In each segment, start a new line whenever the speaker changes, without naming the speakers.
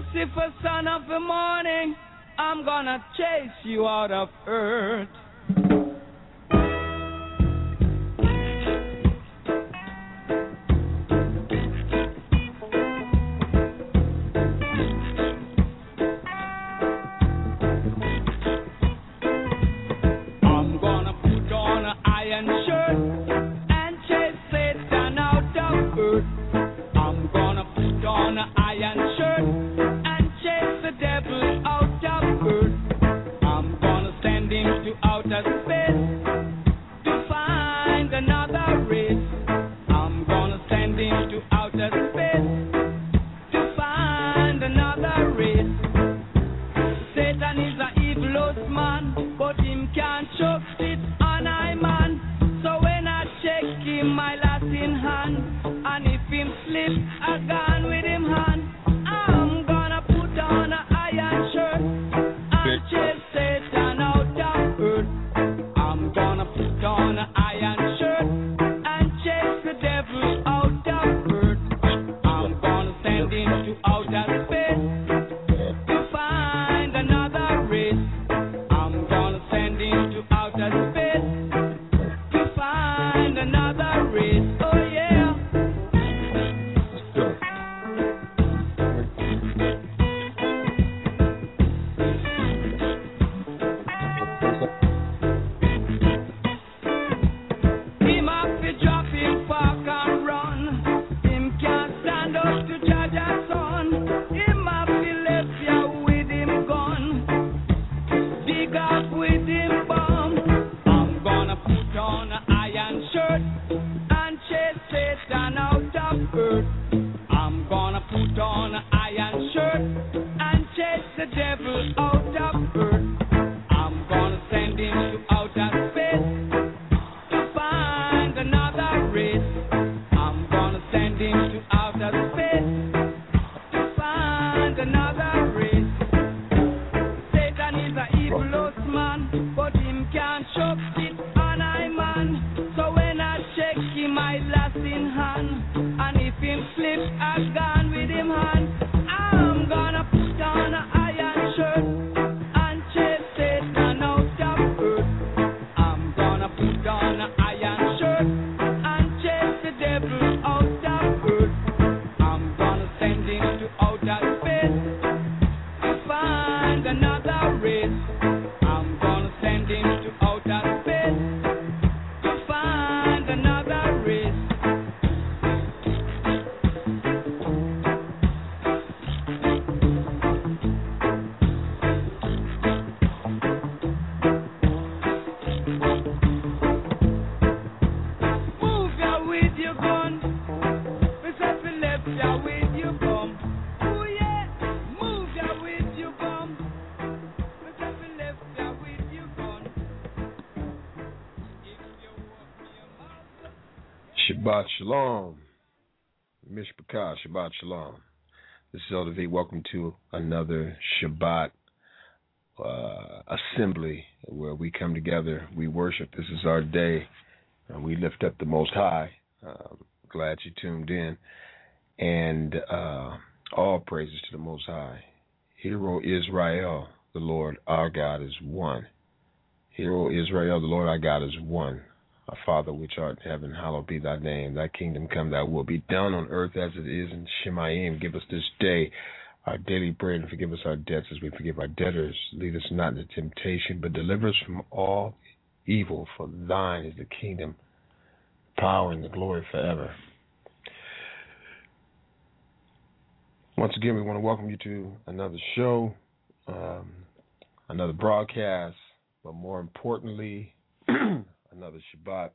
Lucifer, son of the morning, I'm gonna chase you out of earth. I'm gonna put on an iron shirt and chase Satan out of earth. I'm gonna put on an iron shirt and chase the devil out of earth. I'm gonna send him to outer space to find another race. I'm gonna send him to outer space to find another race. Satan is a evil man, but him can't choke it on I man. So when I check him, my last in hand, and if him slip, I gone with him hand. I'm gonna put on an iron shirt and chase Satan out of earth. I'm gonna put on an iron shirt and chase the devil out of earth. I'm gonna send him to outer space to find another race. I'm gonna send him to outer space to find another race. Oh yeah. Him have to drop him, park and run. Him can't stand up to judge a son. Him have to left ya with him gun. Dig up with him bomb. I'm gonna put on an iron shirt and chase Satan out of earth. I'm gonna put on an iron shirt and chase the devil out of earth. I'm gonna send him to outer space to find another race. I'm gonna send him to outer space to find another race. Satan is a evil man, but him can't choke it on I man. So when I check him, I last in hand, and if him slip, I gone with him hand. I'm gonna put on an iron shirt and chase Satan out of earth. I'm gonna put on an iron shirt and chase the devil out of earth. I'm gonna send him to outer space to find another race. I'm gonna send him to outer space to find another race. Move ya with your gun. Mr. Philip, ya with your bum. Oh yeah, move ya with your bum. Mr. Philip, ya with your gun. If you want me a mouth.
Shabbat Shalom. Mishpachah, Shabbat Shalom. This is Elder V. Welcome to another Shabbat assembly where we come together, we worship. This is our day, and we lift up the Most High. Glad you tuned in. And all praises to the Most High. Hear, Israel, the Lord our God is one. Hear, Israel, the Lord our God is one. Our Father which art in heaven, hallowed be thy name. Thy kingdom come, thy will be done on earth as it is in Shemayim. Give us this day our daily bread, and forgive us our debts as we forgive our debtors. Lead us not into temptation, but deliver us from all evil. For thine is the kingdom, power, and the glory forever. Once again, we want to welcome you to another show, another broadcast, but more importantly, another Shabbat.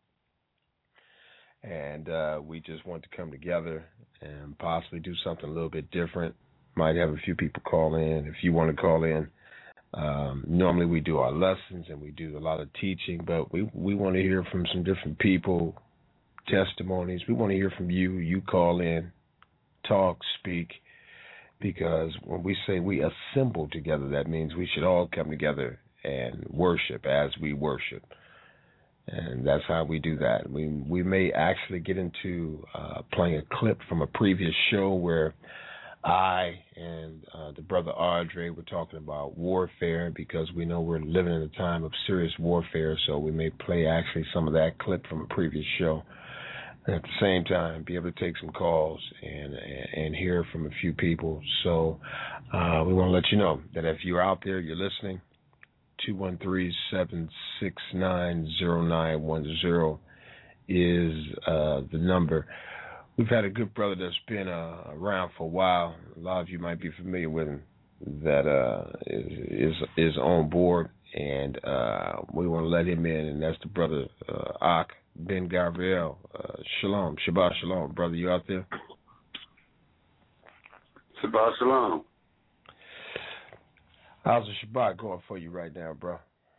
And we just want to come together and possibly do something a little bit different. Might have a few people call in. If you want to call in, normally we do our lessons and we do a lot of teaching, but we want to hear from some different people, testimonies. We want to hear from you. You call in, talk, speak, because when we say we assemble together, that means we should all come together and worship as we worship. And that's how we do that. We may actually get into playing a clip from a previous show where I and the brother Andre were talking about warfare because we know we're living in a time of serious warfare, so we may play actually some of that clip from a previous show. And at the same time, be able to take some calls and hear from a few people. So we want to let you know that if you're out there, you're listening, 213-769-0910 is the number. We've had a good brother that's been around for a while. A lot of you might be familiar with him. That is on board, and we want to let him in, and that's the brother Ak Ben Gabriel. Shalom, Shabbat Shalom, brother. You out there?
Shabbat Shalom.
How's the Shabbat going for you right now, bro?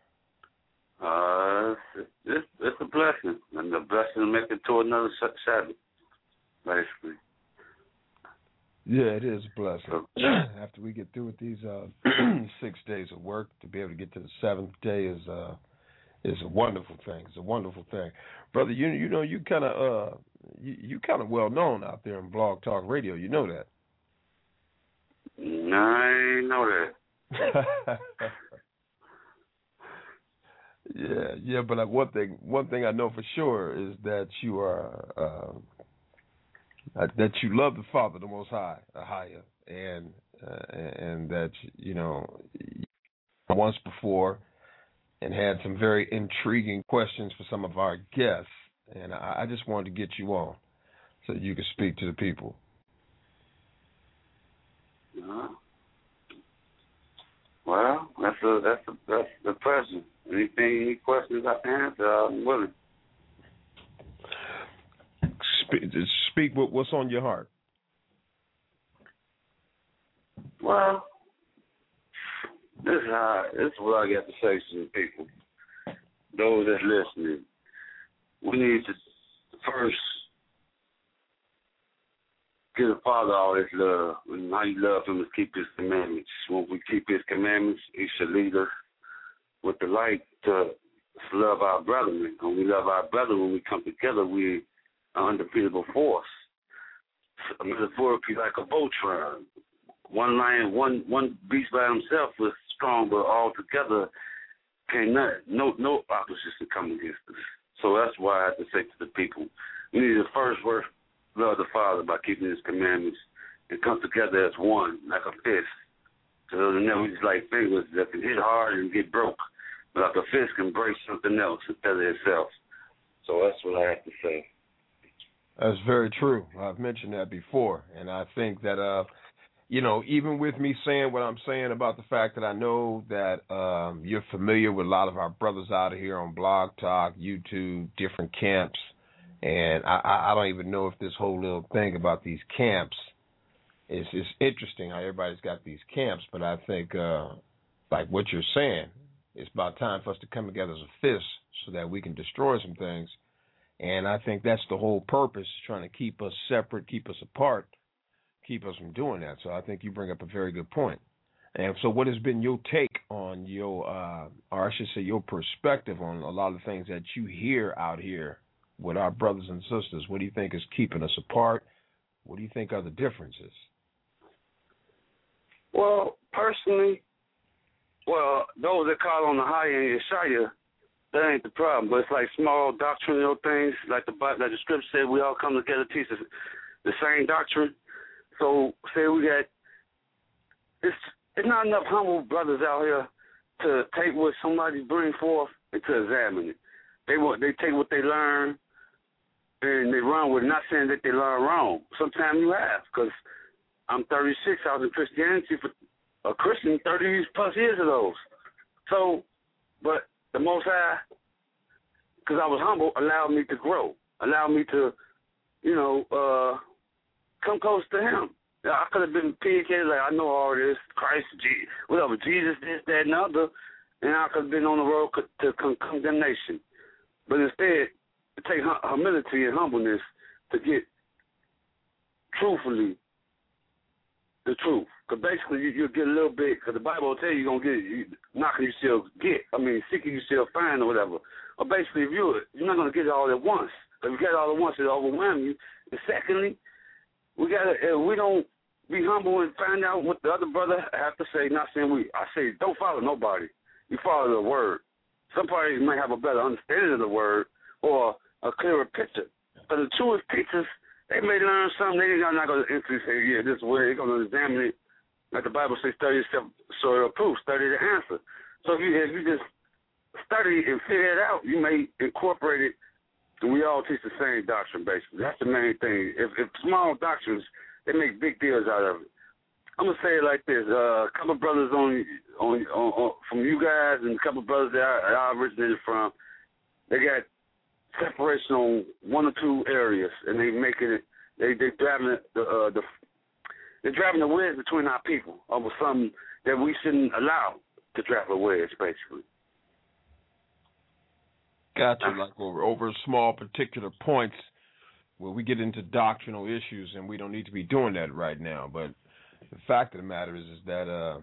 It's a blessing, and the blessing to make it to another Sabbath, basically.
Yeah, it is a blessing. After we get through with these 6 days of work, to be able to get to the seventh day is a wonderful thing. It's a wonderful thing, brother. You know you kind of well known out there in Blog Talk Radio. You know that.
No, I ain't know that.
Yeah, but one thing I know for sure is that you are that you love the Father, the Most High, Ahaya, and that once before and had some very intriguing questions for some of our guests, and I just wanted to get you on so you could speak to the people.
Well, that's the present. Any questions I can answer, I'm willing.
Speak what's on your heart.
Well, this is what I got to say to the people, those that's listening. We need to first give the Father all His love, and how you love Him is keep His commandments. When we keep His commandments, He should lead us with the light to love our brethren. When we love our brethren, when we come together, we are undefeatable force. Metaphorically, like a Voltron. One lion, one beast by himself was strong, but all together can't no opposition come against us. So that's why I have to say to the people, we need to first love the Father by keeping His commandments and come together as one, like a fist. So then we just like fingers that can hit hard and get broke, but like a fist can break something else instead of itself. So that's what I have to say.
That's very true. I've mentioned that before, and I think that even with me saying what I'm saying about the fact that I know that you're familiar with a lot of our brothers out here on Blog Talk, YouTube, different camps, and I don't even know if this whole little thing about these camps is interesting how everybody's got these camps, but I think like what you're saying, it's about time for us to come together as a fist so that we can destroy some things. And I think that's the whole purpose, trying to keep us separate, keep us apart, keep us from doing that. So I think you bring up a very good point. And so what has been your take on your, or I should say your perspective on a lot of the things that you hear out here with our brothers and sisters? What do you think is keeping us apart? What do you think are the differences?
Well, personally, those that call on the high end Yeshaya, that ain't the problem. But it's like small doctrinal things, like the scripture said, we all come together to teach the same doctrine. So say we got, it's not enough humble brothers out here to take what somebody bring forth and to examine it. They take what they learn and they run with it. Not saying that they learn wrong. Sometimes you have, because I'm 36. I was in Christianity for a Christian 30 plus years of those. So, but the Most High, because I was humble, allowed me to grow, allowed me to, come close to Him. I could have been pig-headed, like I know all this, Christ, Jesus, whatever, Jesus, this, that, and the other, and I could have been on the road to condemnation. But instead, it takes humility and humbleness to get truthfully the truth. Because basically, you'll get a little bit, because the Bible will tell you you're going to get, knocking you still get. Seeking you still find or whatever. But basically, if you're not going to get it all at once. If you get it all at once, it'll overwhelm you. And secondly, we be humble and find out what the other brother have to say. Not saying I say don't follow nobody. You follow the word. Some parties might have a better understanding of the word or a clearer picture. But the truest teachers, they may learn something. They're not going to instantly say, yeah, this is the way. They're going to examine it. Like the Bible says, study yourself, so it'll prove, study the answer. So if you just study and figure it out, you may incorporate it, and we all teach the same doctrine, basically. That's the main thing. If small doctrines, they make big deals out of it. I'm gonna say it like this: a couple of brothers on from you guys, and a couple of brothers that I originated from, they got separation on one or two areas, and they making it. They're driving they're driving the wedge between our people over something that we shouldn't allow to drive a wedge, basically.
Gotcha. Like over small particular points where we get into doctrinal issues, and we don't need to be doing that right now. But the fact of the matter is that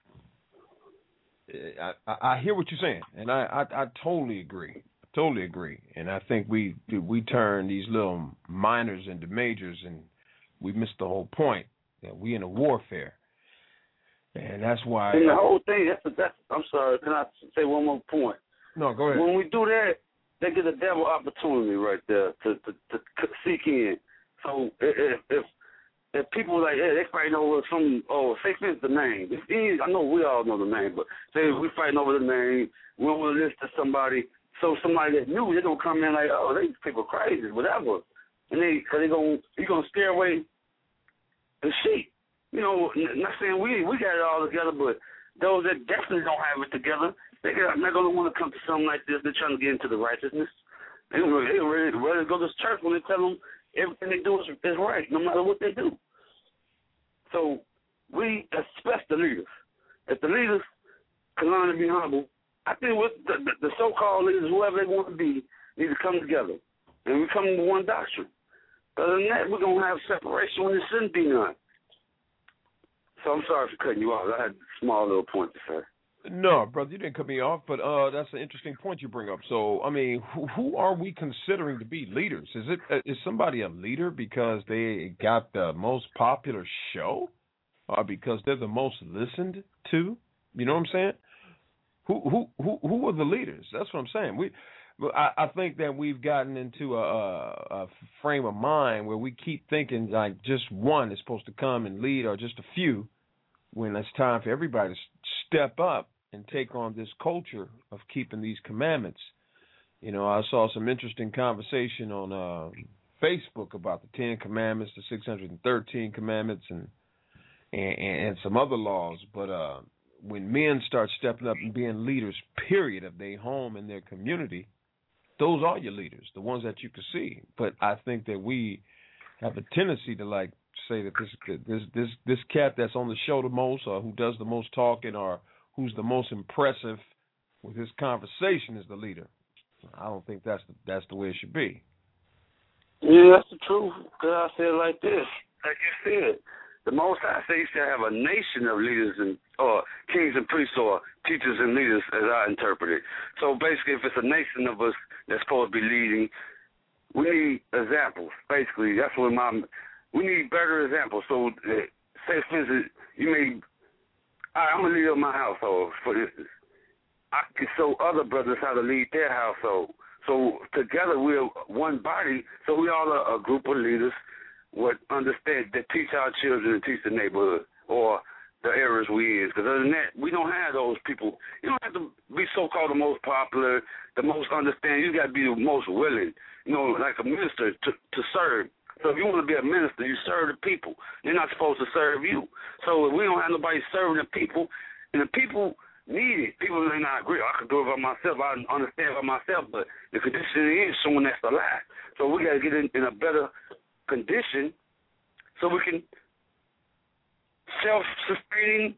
I hear what you're saying, and I totally agree. Totally agree. And I think we turn these little minors into majors, and we miss the whole point that we in a warfare. And that's why.
And the whole thing. That's. I'm sorry. Can I say one more point?
No, go ahead.
When we do that, they get a devil opportunity right there to seek in. So if people like, hey, they fighting over some, say for instance the name. It's easy. I know we all know the name, but say if we fighting over the name, we don't want to listen to somebody. So somebody that knew, they're gonna come in like, oh, these people crazy, whatever, and you're gonna scare away the sheep. You know, not saying we got it all together, but those that definitely don't have it together, they're not going to want to come to something like this. They're trying to get into the righteousness. They're ready to go to church when they tell them everything they do is right, no matter what they do. So we expect the leaders. If the leaders can learn to be humble, I think with the so-called leaders, whoever they want to be, need to come together. And we come to one doctrine. Other than that, we're going to have separation when there shouldn't be none. So I'm sorry for cutting you off. I had a small little point to say.
No, brother, you didn't cut me off, but that's an interesting point you bring up. So, I mean, who are we considering to be leaders? Is somebody a leader because they got the most popular show, or because they're the most listened to? You know what I'm saying? Who are the leaders? That's what I'm saying. I think that we've gotten into a frame of mind where we keep thinking like just one is supposed to come and lead, or just a few, when it's time for everybody to step up and take on this culture of keeping these commandments. You know, I saw some interesting conversation on Facebook about the 10 Commandments, the 613 Commandments, and some other laws. But when men start stepping up and being leaders, period, of their home and their community, those are your leaders, the ones that you can see. But I think that we have a tendency to like say that this cat that's on the show the most, or who does the most talking, or who's the most impressive with his conversation is the leader. I don't think that's the way it should be.
Yeah, that's the truth. Because I said it like this, like you said, the Most High says you should have a nation of leaders or kings and priests or teachers and leaders, as I interpret it. So basically, if it's a nation of us that's supposed to be leading, we need examples. Basically, that's what we need better examples. So, say for instance, I'm a leader of my household, for instance. I can show other brothers how to lead their household. So together we're one body, so we all are a group of leaders would understand that teach our children and teach the neighborhood or the areas we in. Because other than that, we don't have those people. You don't have to be so-called the most popular, the most understanding. You got to be the most willing, like a minister to serve. So if you want to be a minister, you serve the people. They're not supposed to serve you. So if we don't have nobody serving the people, and the people need it, people may not agree. I can do it by myself. I understand by myself, but the condition is someone that's alive. So we got to get in a better condition so we can self-sustaining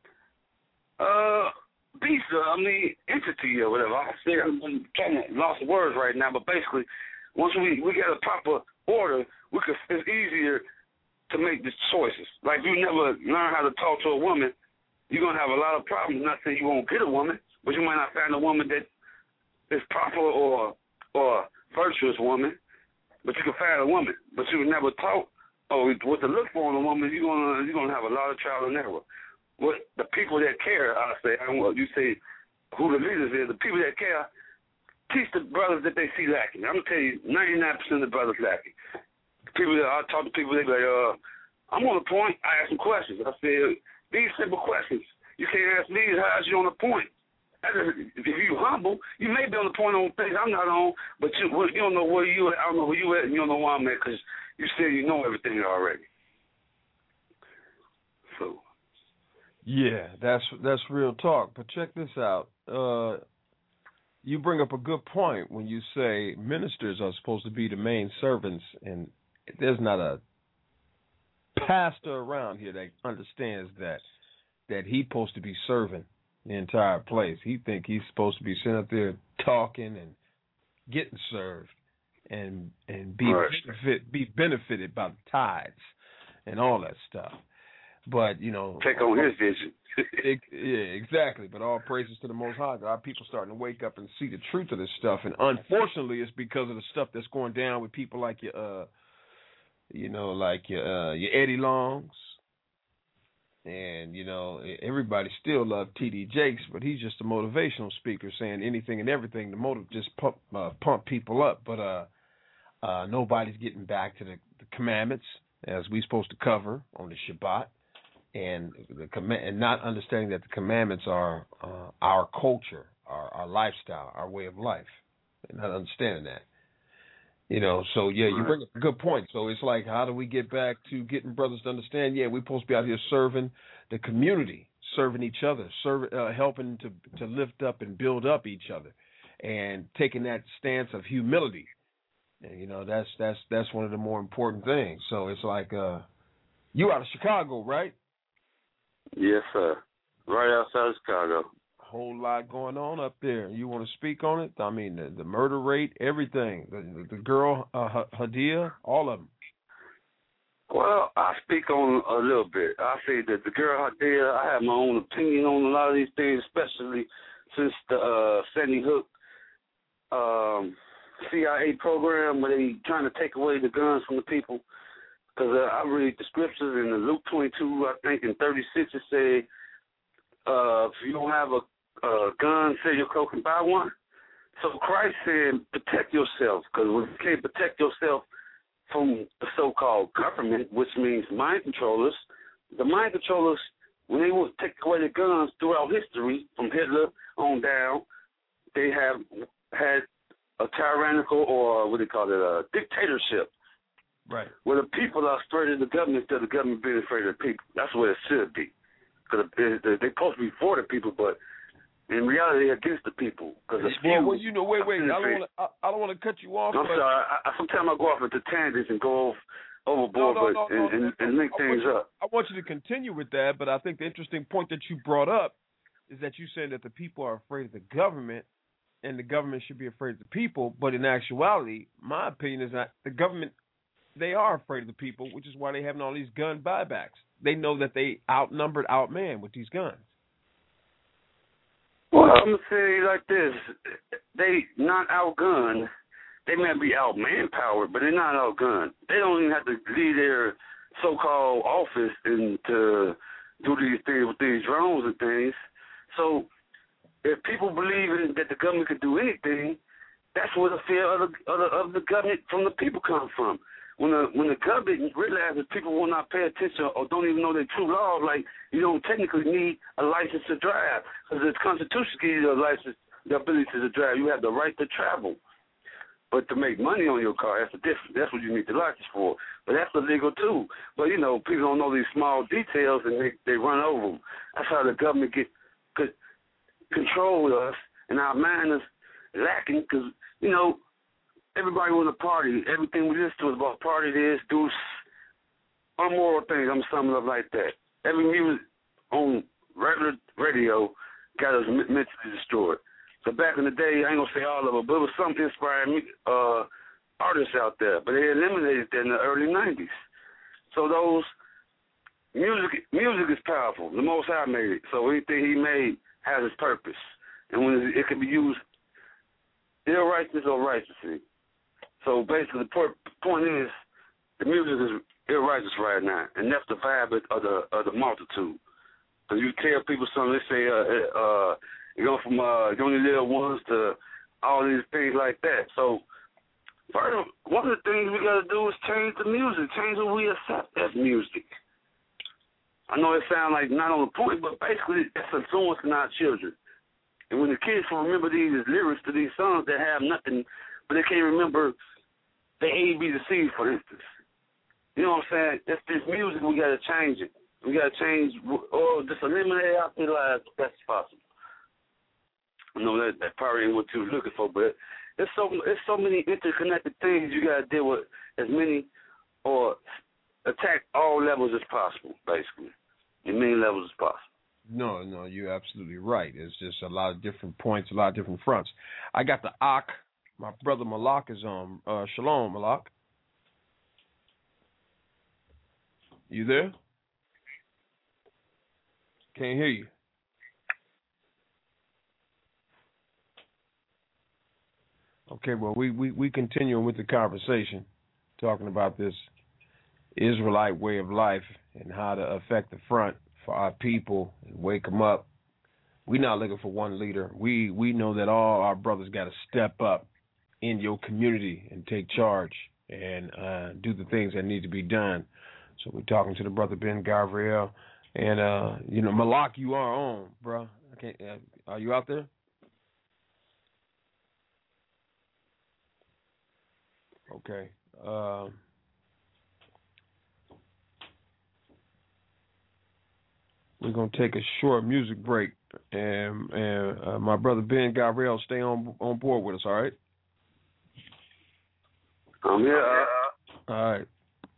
beast, entity or whatever. I'm trying to lost words right now, but basically, once we get a proper order, it's easier to make the choices. Like you never learn how to talk to a woman, you're going to have a lot of problems. Not saying you won't get a woman, but you might not find a woman that is proper or virtuous woman, but you can find a woman. But you never taught what to look for in a woman, you're gonna have a lot of trial and error. What the people that care, you say who the leaders is, the people that care, teach the brothers that they see lacking. I'm gonna tell you, 99% of the brothers lacking. People that I talk to people, they be like, I'm on the point. I ask them questions. I said these simple questions. You can't ask me how's you on the point. If you humble, you may be on the point on things I'm not on, but you don't know where you at. I don't know where you at, and you don't know where I'm at because you say you know everything already. So.
Yeah, that's real talk. But check this out. You bring up a good point when you say ministers are supposed to be the main servants, and there's not a pastor around here that understands that he's supposed to be serving the entire place. He think he's supposed to be sitting up there talking and getting served and be benefited by the tithes and all that stuff. But,
take on his vision.
Yeah, exactly. But all praises to the Most High. Our people starting to wake up and see the truth of this stuff. And unfortunately, it's because of the stuff that's going down with people like your Eddie Longs. And, everybody still love T.D. Jakes, but he's just a motivational speaker saying anything and everything to just pump people up. But nobody's getting back to the commandments as we're supposed to cover on the Shabbat. And and not understanding that the commandments are our culture, our lifestyle, our way of life, and not understanding that. So yeah, you bring up a good point. So it's like, how do we get back to getting brothers to understand? Yeah, we're supposed to be out here serving the community, serving each other, helping to lift up and build up each other, and taking that stance of humility. And that's one of the more important things. So it's like, you out of Chicago, right?
Yes, sir. Right outside of Chicago.
A whole lot going on up there. You want to speak on it? I mean, the murder rate, everything. The girl, Hadia, all of them.
Well, I speak on a little bit. I say that the girl Hadia, I have my own opinion on a lot of these things, especially since the Sandy Hook CIA program where they trying to take away the guns from the people. Because I read the scriptures in the Luke 22, I think in 36, it say, if you don't have a gun, sell your cloak and buy one. So Christ said, protect yourself, because when you can't protect yourself from the so-called government, which means mind controllers, the mind controllers, when they would take away the guns throughout history, from Hitler on down, they have had a tyrannical, or a dictatorship.
Right.
Where the people are afraid of the government instead of the government being afraid of the people. That's what it should be. Because they're supposed to be for the people, but in reality, they're against the people. Wait. I don't want to cut you off.
I'm
sorry. Sometimes I go off into tangents and go overboard, and link things up.
I want you to continue with that, but I think the interesting point that you brought up is that you said that the people are afraid of the government, and the government should be afraid of the people. But in actuality, my opinion is that the government, they are afraid of the people, which is why they're having all these gun buybacks. They know that they outmanned with these guns.
Well, I'm going to say like this. They not outgunned. They may be out-manpowered, but they're not outgunned. They don't even have to leave their so-called office and to do these things with these drones and things. So if people believe that the government could do anything, that's where the fear of the government from the people comes from. When the government realizes people will not pay attention or don't even know their true laws, like you don't technically need a license to drive, because the Constitution gives you a license, the ability to drive. You have the right to travel. But to make money on your car, that's different. That's what you need the license for. But that's illegal too. But people don't know these small details and they run over them. That's how the government could control us, and our mind is lacking because everybody want to party. Everything we listen to is about party, this, do unmoral things. I'm summing up like that. Every music on regular radio got us mentally destroyed. So back in the day, I ain't going to say all of it, but it was some inspiring artists out there. But they eliminated that in the early 90s. So those music is powerful. The Most High made it. So anything he made has its purpose. And when it can be used ill-righteous or righteously. So basically, the point is, the music is They're righteous right now, and that's the vibe of the multitude. Because you tell people something, they say, you go from the only little ones to all these things like that. So, first, one of the things we got to do is change the music, change what we accept as music. I know it sounds like not on the point, but basically it's influencing our children. And when the kids can remember these lyrics to these songs that have nothing, but they can't remember the A, B, to C, for instance. You know what I'm saying? It's this music, we got to change it. We got to change, or just eliminate it out their lives if that's possible. I know that probably ain't what you was looking for, but it's so many interconnected things you got to deal with, as many, or attack all levels as possible, basically, as many levels as possible.
No, you're absolutely right. It's just a lot of different points, a lot of different fronts. I got the Ak. My brother Malak is on. Shalom, Malak. You there? Can't hear you. Okay, well, we continuing with the conversation, talking about this Israelite way of life and how to affect the front for our people and wake them up. We're not looking for one leader. We know that all our brothers got to step up in your community and take charge and do the things that need to be done. So we're talking to the brother Ben Gabriel. And, Malak, you are on, bro. Are you out there? Okay. We're going to take a short music break. And my brother Ben Gabriel, stay on board with us, all right?
I'm here.
All right.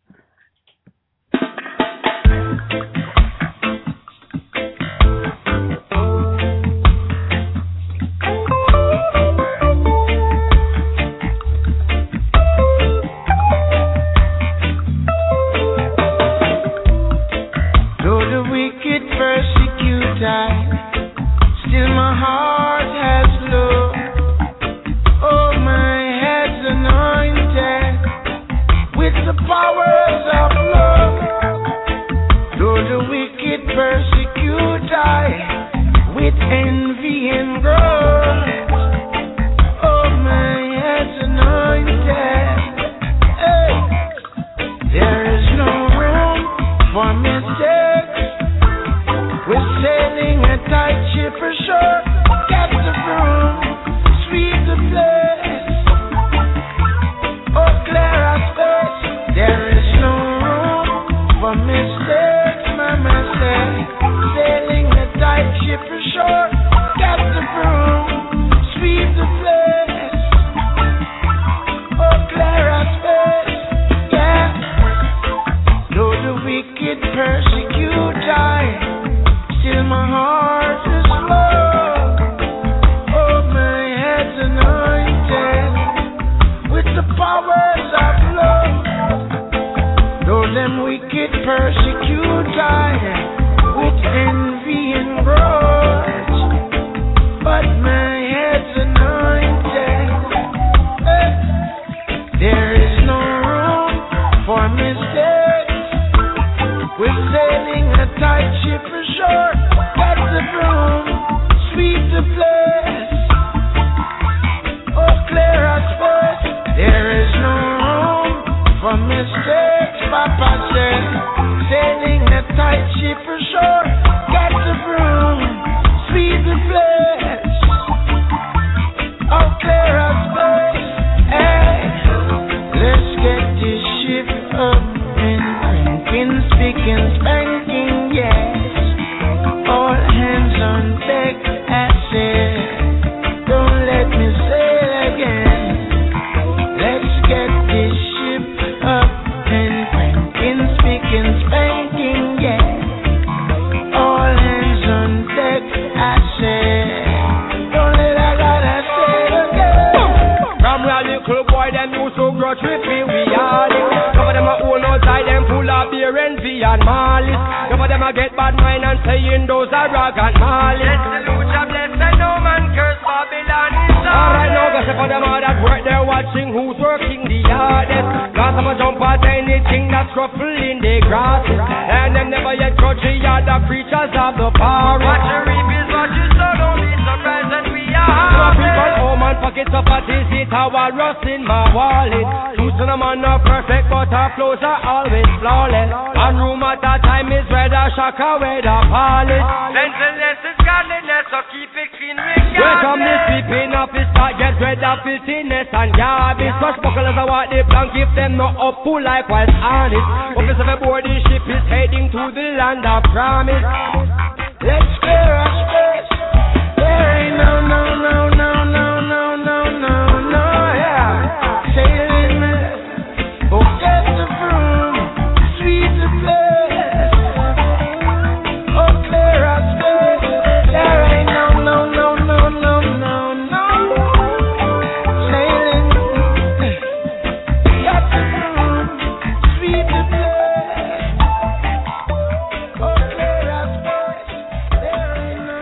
Still my heart has love. Oh, my head's anointed with the powers of love. Though the wicked persecute I with envy and grudge. Oh, my head's anointed. Hey, there is no room for mistakes. We're sailing a tight ship ashore. Get the broom, sweep the place. Oh, clear our space. There is no room for mistakes, Mama said. Sailing a tight ship ashore. Get the broom, sweep the place. Oh, clear our space. Yeah. Though the wicked persecute I, still my heart is low. Oh, my head's anointed with the powers of love. Though them wicked persecute I with envy and grudge, but my head's anointed. There is no room for mistakes. We're sailing a tight ship ashore. Get the broom, sweep the place. Oh, clear our space. There is no room for mistakes, Papa said. Sailing a tight ship ashore. Get the broom, sweep the place. Oh, clear our space. Hey, let's get this ship up and drinking, speaking, spanking, yes. All hands on deck, I said. Don't let me say it again. Let's get this ship up and cranking, speaking, spanking, yeah. All hands on deck, I said. Don't let I gotta say it again.
From a little boy, them used to grudge with me, we are it. Some of them are old outside, them full of beer, envy and malice. Some of them are get bad mind and saying those are arrogant malice. Bless the Lucha, bless the no man, curse Babylon is alright now, cause some of them are at work, they're watching who's working the hardest. Cause I'm a jump at anything that a scruffle in the grass. And them never yet judge the other creatures of the forest. What you reap is what you sow, don't be surprised that we are harvest. People home and pockets of a it our rust in my wallet. Choosing a man not perfect, but our flows are always flawless. And room at a time is whether shaka, whether polish. Gentleness is godliness, so keep it clean regardless. Welcome this sleeping office, start get rid of filthiness and garbage. Swashbucklers are what they plan, give them no up full likewise honest. Office of a boarding ship is heading to the land of promise. Let's clear our space. There ain't no, yeah. Sailing there, forget the broom, sweep the place. Oh, clear our space. There ain't no. Sailing, got the broom, sweep the place. Oh, clear our space. There ain't no.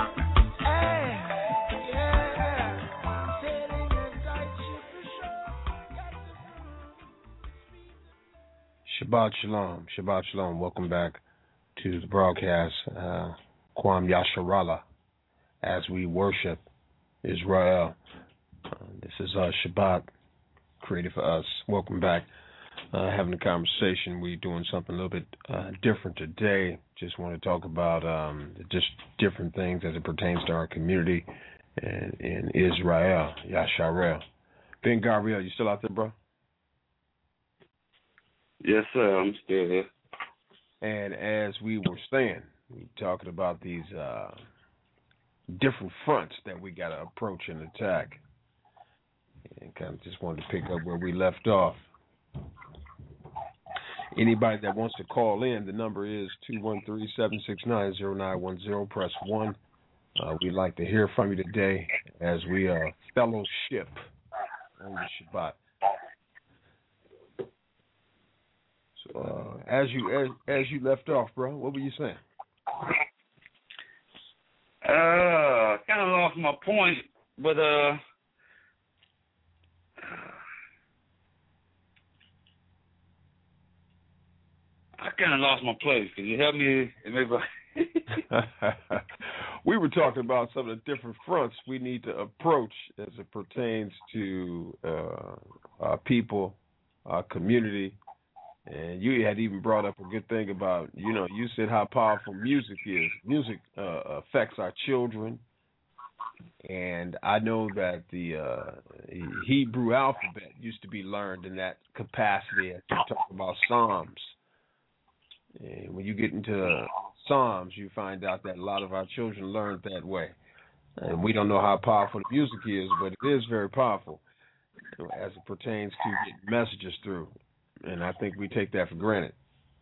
Shabbat Shalom. Shabbat Shalom. Welcome back to the broadcast. Kwam Yasharallah, as we worship Israel. This is Shabbat, created for us. Welcome back. Having a conversation. We're doing something a little bit different today. Just want to talk about just different things as it pertains to our community in Israel. Yasharel. Ben Gabriel, you still out there, bro?
Yes, sir. I'm still here.
And as we were saying, we were talking about these different fronts that we got to approach and attack. And kind of just wanted to pick up where we left off. Anybody that wants to call in, the number is 213-769-0910. Press 1. We'd like to hear from you today as we fellowship on the Shabbat. So, as you left off, bro, what were you saying?
Kind of lost my point, but I kind of lost my place. Can you help me?
We were talking about some of the different fronts we need to approach as it pertains to our people, our community. And you had even brought up a good thing about, you said how powerful music is. Music affects our children. And I know that the Hebrew alphabet used to be learned in that capacity as you talk about Psalms. And when you get into Psalms, you find out that a lot of our children learned that way. And we don't know how powerful the music is, but it is very powerful as it pertains to getting messages through. And I think we take that for granted.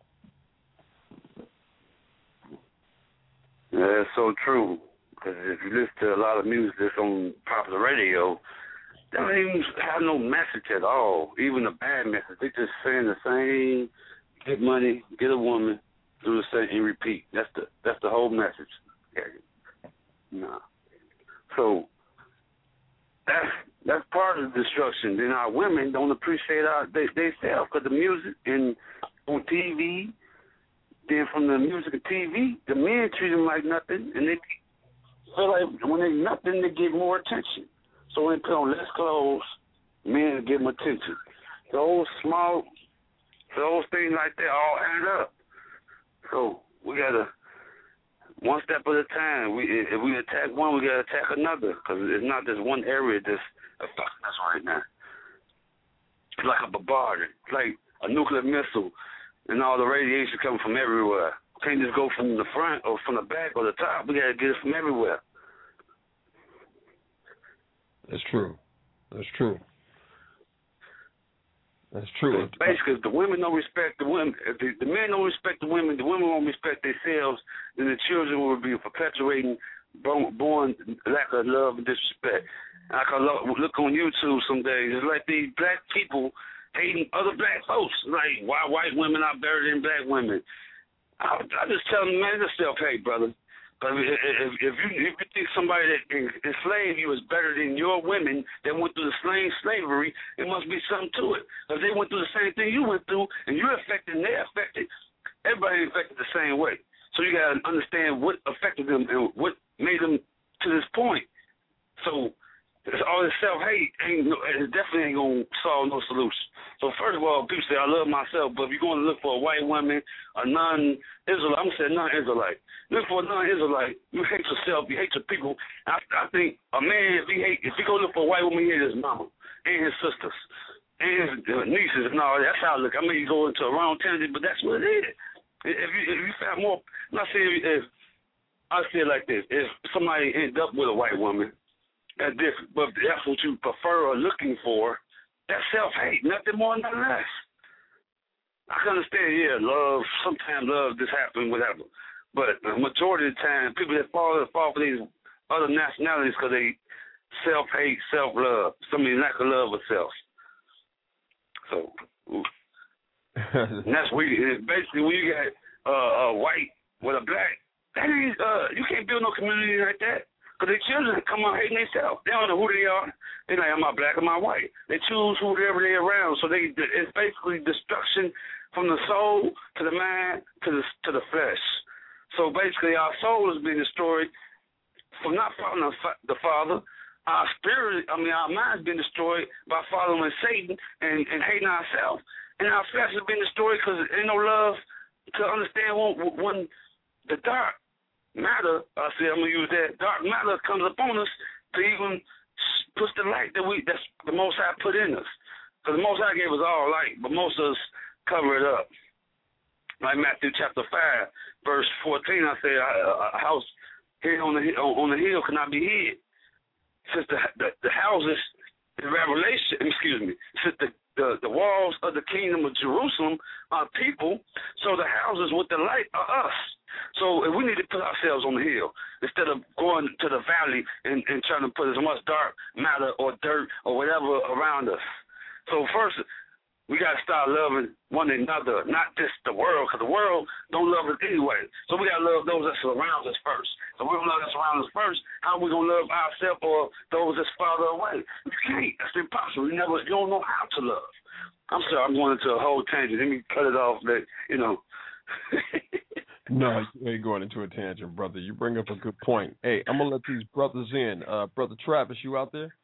Yeah, that's so true. Because if you listen to a lot of music that's on popular radio, they don't even have no message at all, even a bad message. They just saying the same, get money, get a woman, do the same, and repeat. That's the whole message. No. So that's part of the destruction. Then our women don't appreciate themselves because the music and on TV. Then from the music and TV, the men treat them like nothing, and they feel like when they nothing, they get more attention. So when they put on less clothes, men give them attention. Those things like that all add up. So we gotta one step at a time. If we attack one, we gotta attack another because it's not just one area that's affecting us right now. It's like a bombardment, it's like a nuclear missile, and all the radiation coming from everywhere. We can't just go from the front or from the back or the top. We gotta get it from everywhere.
That's true. That's true. That's true.
Basically, if the women don't respect the women, if the men don't respect the women won't respect themselves, then the children will be perpetuating born lack of love and disrespect. I can look on YouTube some days. It's like these black people hating other black folks. Like, why white women are better than black women? I just tell them, man, just self-hate, brother. Because if you think somebody that enslaved you is better than your women that went through the slavery, it must be something to it. Because they went through the same thing you went through, and you're affected and they're affected. Everybody affected the same way. So you got to understand what affected them and what made them to this point. So all this self-hate it definitely ain't going to solve no solution. So first of all, people say, I love myself, but if you're going to look for a white woman, a non-Israelite, I'm going to say non-Israelite. Look for a non-Israelite. You hate yourself. You hate your people. I think a man, if he go look for a white woman, he hates his mama and his sisters and his nieces and all that. That's how I look. I mean, you go into a wrong tangent, but that's what it is. If you found more, I'm not saying if I say it like this, if somebody end up with a white woman, that's different. But if that's what you prefer or looking for, that's self-hate, nothing more, nothing less. I can understand, love, sometimes love just happens, whatever. But the majority of the time, people that fall for these other nationalities because they self-hate, self-love, somebody lack of love of self. So, and that's weird. Basically, when you got a white with a black, that ain't, you can't build no community like that. Because their children come out hating themselves. They don't know who they are. They're like, am I black or am I white? They choose whoever they're around. So it's basically destruction from the soul to the mind to the flesh. So basically our soul is being destroyed from not following the Father. Our spirit, our mind is being destroyed by following Satan and hating ourselves. And our flesh is being destroyed because there ain't no love to understand when the dark matter, I'm going to use that, dark matter comes upon us to even push the light that's the Most High put in us. Because the Most High gave us all light, but most of us cover it up. Like Matthew chapter 5, verse 14, I say, a house hid on the hill cannot be hid. Since the houses in Revelation, since the walls of the kingdom of Jerusalem are people, so the houses with the light are us. So we need to put ourselves on the hill instead of going to the valley and trying to put as much dark matter or dirt or whatever around us. So first, we got to start loving one another, not just the world, because the world don't love us anyway. So we got to love those that surround us first. So we don't love those around us first. How are we going to love ourselves or those that's farther away? You can't. That's impossible. You don't know how to love. I'm sorry, I'm going into a whole tangent. Let me cut it off.
No, you ain't going into a tangent, brother. You bring up a good point. Hey, I'm going to let these brothers in. Brother Travis, you out there?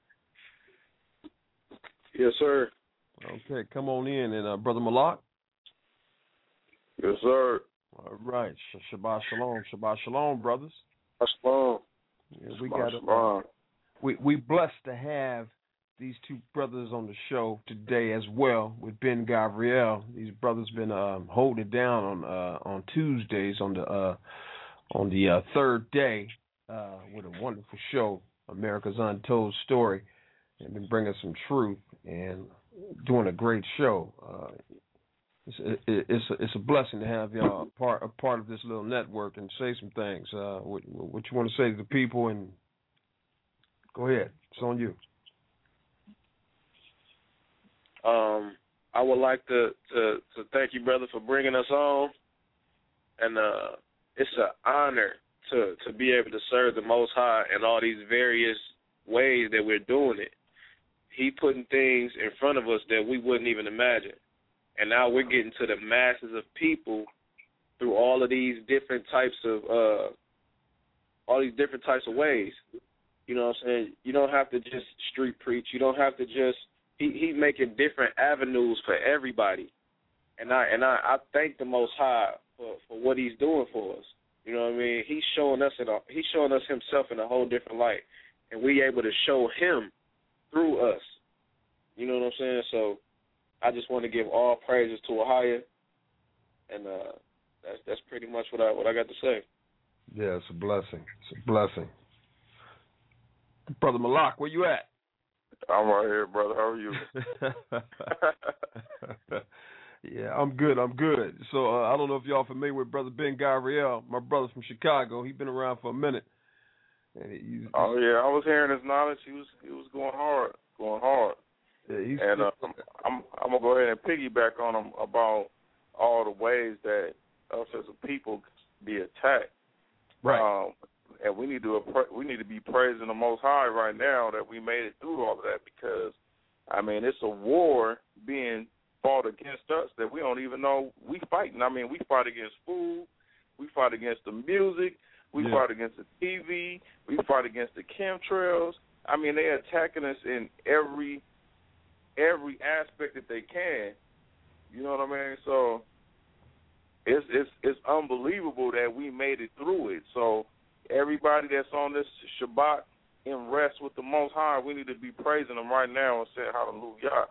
Yes, sir.
Okay, come on in. And Brother Malak?
Yes, sir.
All right. Shabbat shalom. Shabbat shalom, brothers.
Shalom.
Yeah, we blessed to have these two brothers on the show today as well with Ben Gabriel. These brothers been holding it down on Tuesdays on the third day with a wonderful show, America's Untold Story, and been bringing some truth and doing a great show. It's a blessing to have y'all a part of this little network and say some things. What you want to say to the people? And go ahead, it's on you.
I would like to thank you, brother, for bringing us on, and it's an honor to be able to serve the Most High in all these various ways that we're doing it. He putting things in front of us that we wouldn't even imagine, and now we're getting to the masses of people through all of these different types of ways. You know what I'm saying? You don't have to just street preach. You don't have to just. He's making different avenues for everybody, and I thank the Most High for what He's doing for us. You know what I mean? He's showing us Himself in a whole different light, and we able to show Him through us. You know what I'm saying? So I just want to give all praises to Ahia, and that's pretty much what I got to say.
Yeah, it's a blessing. It's a blessing. Brother Malak, where you at?
I'm right here, brother. How are you?
Yeah, I'm good. So I don't know if y'all familiar with Brother Ben Gabriel, my brother from Chicago. He's been around for a minute. And
oh yeah, I was hearing his knowledge. He was going hard. Yeah, I'm gonna go ahead and piggyback on him about all the ways that us as a people be attacked.
Right.
we need to be praising the Most High right now that we made it through all of that, because I mean it's a war being fought against us that we don't even know we fighting. I mean, we fight against food, we fight against the music, we fight against the TV, we fight against the chemtrails. I mean, they're attacking us in every aspect that they can. You know what I mean? So it's unbelievable that we made it through it. So everybody that's on this Shabbat in rest with the Most High, we need to be praising Him right now and saying hallelujah.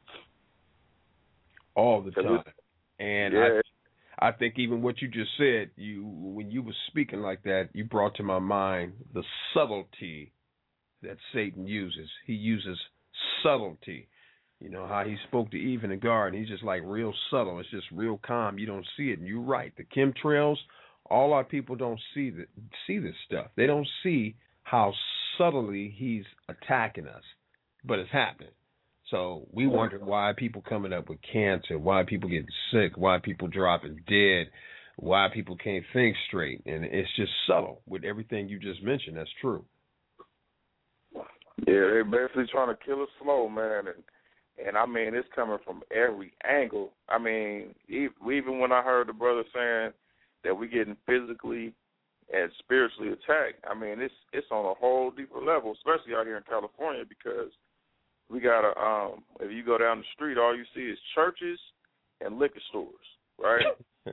All the time. And I think even what you just said, when you were speaking like that, you brought to my mind the subtlety that Satan uses. He uses subtlety. You know, how he spoke to Eve in the garden. He's just like real subtle. It's just real calm. You don't see it. And you're right. The chemtrails, all our people don't see this stuff. They don't see how subtly he's attacking us. But it's happening. So we wonder why people coming up with cancer, why people getting sick, why people dropping dead, why people can't think straight. And it's just subtle with everything you just mentioned. That's true.
Yeah, they're basically trying to kill us slow, man. And I mean, it's coming from every angle. I mean, even when I heard the brother saying that we're getting physically and spiritually attacked, I mean, it's on a whole deeper level, especially out here in California, because we got if you go down the street, all you see is churches and liquor stores, right?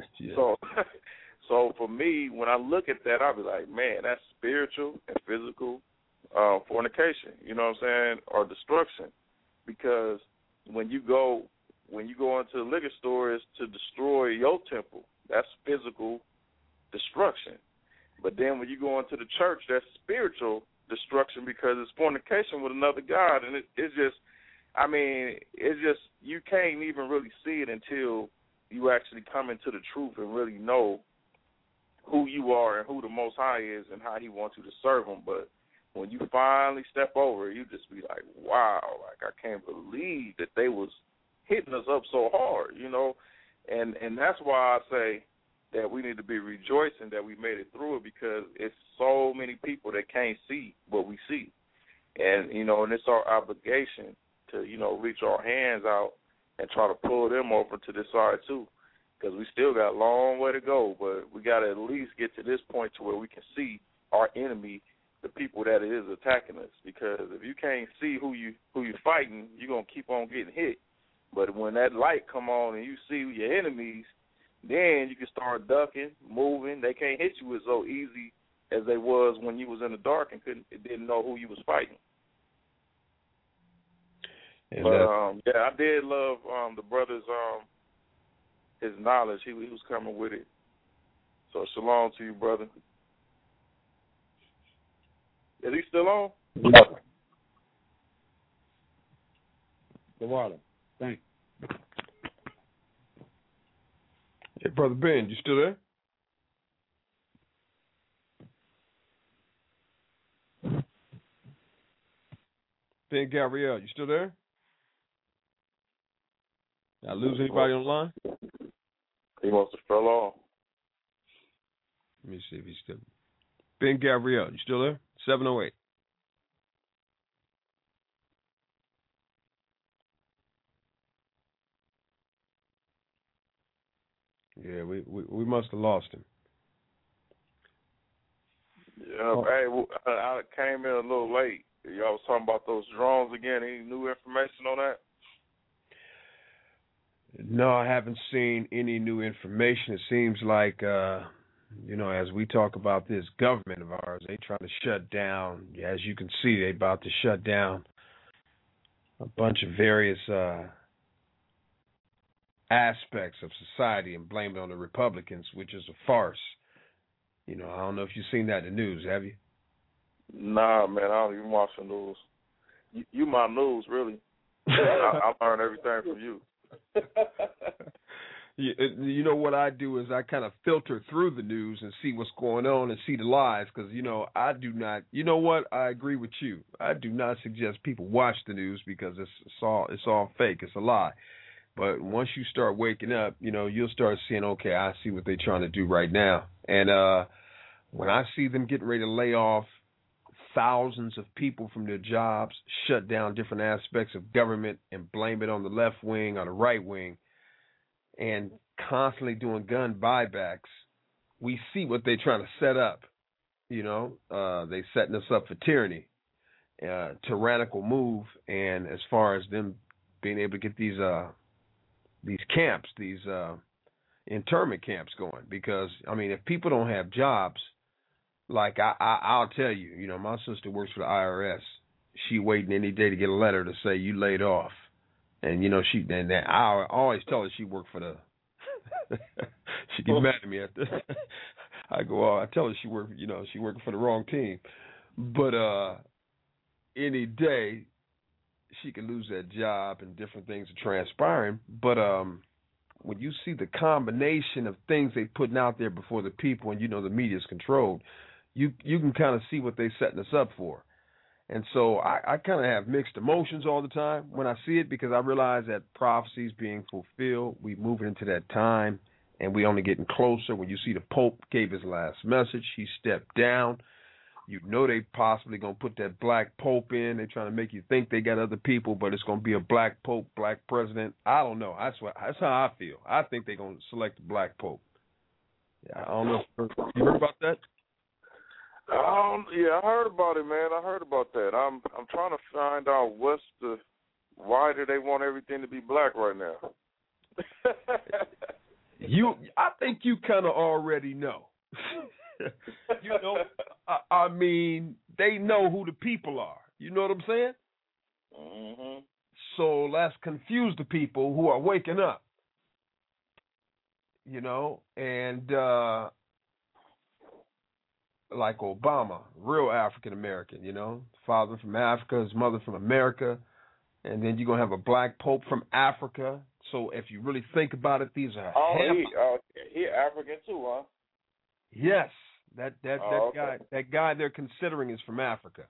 So for me, when I look at that, I'll be like, man, that's spiritual and physical fornication, you know what I'm saying, or destruction. Because when you go into the liquor store, it's to destroy your temple. That's physical destruction. But then when you go into the church, that's spiritual destruction, because it's fornication with another god. And it's just, I mean, it's just, you can't even really see it until you actually come into the truth and really know who you are and who the Most High is and how He wants you to serve Him. But when you finally step over, you just be like, wow, like I can't believe that they was hitting us up so hard, you know. And that's why I say that we need to be rejoicing that we made it through it, because it's so many people that can't see what we see. And, you know, and it's our obligation to, you know, reach our hands out and try to pull them over to this side too, because we still got a long way to go, but we got to at least get to this point to where we can see our enemy, the people that is attacking us. Because if you can't see who you're fighting, you're going to keep on getting hit. But when that light come on and you see your enemies, then you can start ducking, moving. They can't hit you as so easy as they was when you was in the dark and didn't know who you was fighting. And but I did love the brother's his knowledge. He was coming with it. So shalom to you, brother. Is he still on?
No. The water. Thank you.
Hey, Brother Ben, you still there? Ben Gabrielle, you still there? Did I lose anybody on the line?
He must have fell off.
Let me see if he's still. Ben Gabrielle, you still there? 708. Yeah, we must have lost him.
Yeah, hey, I came in a little late. Y'all was talking about those drones again. Any new information on that?
No, I haven't seen any new information. It seems like, you know, as we talk about this government of ours, they trying to shut down. As you can see, they about to shut down a bunch of various aspects of society and blame it on the Republicans, which is a farce. You know, I don't know if you've seen that in the news, have you?
Nah, man, I don't even watch the news. You my news, really. I learn everything from you.
You know what I do is I kind of filter through the news and see what's going on and see the lies, because, you know, I do not, you know what, I agree with you. I do not suggest people watch the news because it's all fake. It's a lie. But once you start waking up, you know, you'll start seeing, okay, I see what they're trying to do right now. And When I see them getting ready to lay off thousands of people from their jobs, shut down different aspects of government and blame it on the left wing or the right wing, and constantly doing gun buybacks, we see what they're trying to set up. You know, they setting us up for tyranny, tyrannical move. And as far as them being able to get these camps, these internment camps going, because I mean, if people don't have jobs, like I'll tell you, you know, my sister works for the IRS. She waiting any day to get a letter to say you laid off, and you know I always tell her she worked for the. She gets mad at me at this. I go, I tell her she working for the wrong team, but any day she can lose that job and different things are transpiring. But when you see the combination of things they putting out there before the people, and you know the media's controlled, you can kind of see what they're setting us up for. And so I kind of have mixed emotions all the time when I see it, because I realize that prophecy is being fulfilled. We're moving into that time, and we only getting closer. When you see the Pope gave his last message, he stepped down. You know they possibly going to put that black Pope in. They're trying to make you think they got other people, but it's going to be a black Pope, black president. I don't know. That's how I feel. I think they're going to select a black Pope. Yeah, I don't know. You heard about that?
Yeah, I heard about it, man. I heard about that. I'm trying to find out why do they want everything to be black right now?
I think you kind of already know. You know, I mean, they know who the people are. You know what I'm saying?
Mm-hmm.
So let's confuse the people who are waking up. You know, and like Obama, real African American, you know, father from Africa, his mother from America, and then you're gonna have a black Pope from Africa. So if you really think about it, these are
he African too, huh?
Yes, that guy they're considering is from Africa.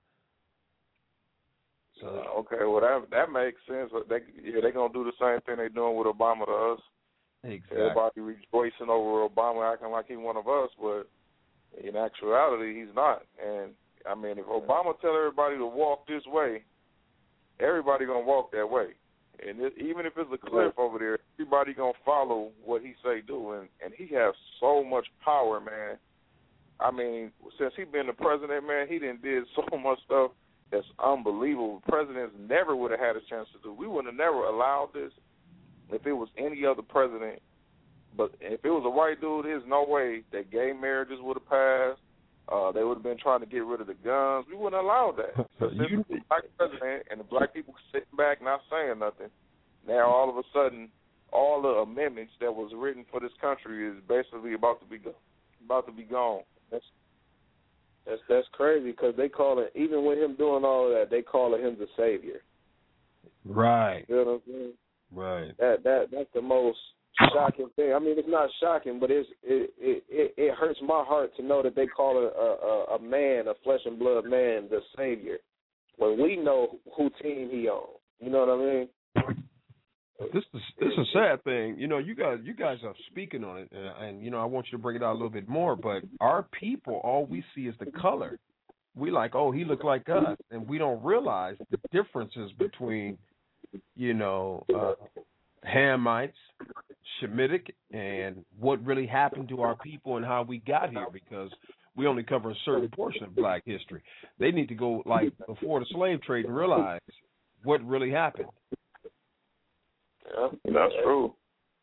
So
okay, well that makes sense. They're gonna do the same thing they're doing with Obama to us.
Exactly.
Everybody rejoicing over Obama, acting like he's one of us, but in actuality, he's not. And, I mean, if Obama tell everybody to walk this way, everybody going to walk that way. And even if it's a cliff over there, everybody going to follow what he say do. And he has so much power, man. I mean, since he been the president, man, he done did so much stuff that's unbelievable. Presidents never would have had a chance to do. We would have never allowed this if it was any other president. But if it was a white dude, there's no way that gay marriages would have passed. They would have been trying to get rid of the guns. We wouldn't allow that. So since the black president and the black people sitting back not saying nothing, now all of a sudden, all the amendments that was written for this country is basically about to be gone.
That's crazy, because they call it, even with him doing all of that, they call him the savior.
Right.
You know what I'm saying?
Right.
That's the most shocking thing. I mean, it's not shocking, but it hurts my heart to know that they call a man, a flesh and blood man, the savior, when we know who team he on. You know what I mean?
This is a sad thing. You know, you guys are speaking on it, and you know, I want you to bring it out a little bit more. But our people, all we see is the color. We like, oh, he looked like us, and we don't realize the differences between, you know, Hamites, Shemitic, and what really happened to our people and how we got here, because we only cover a certain portion of black history. They need to go like before the slave trade and realize what really happened.
Yeah, that's true.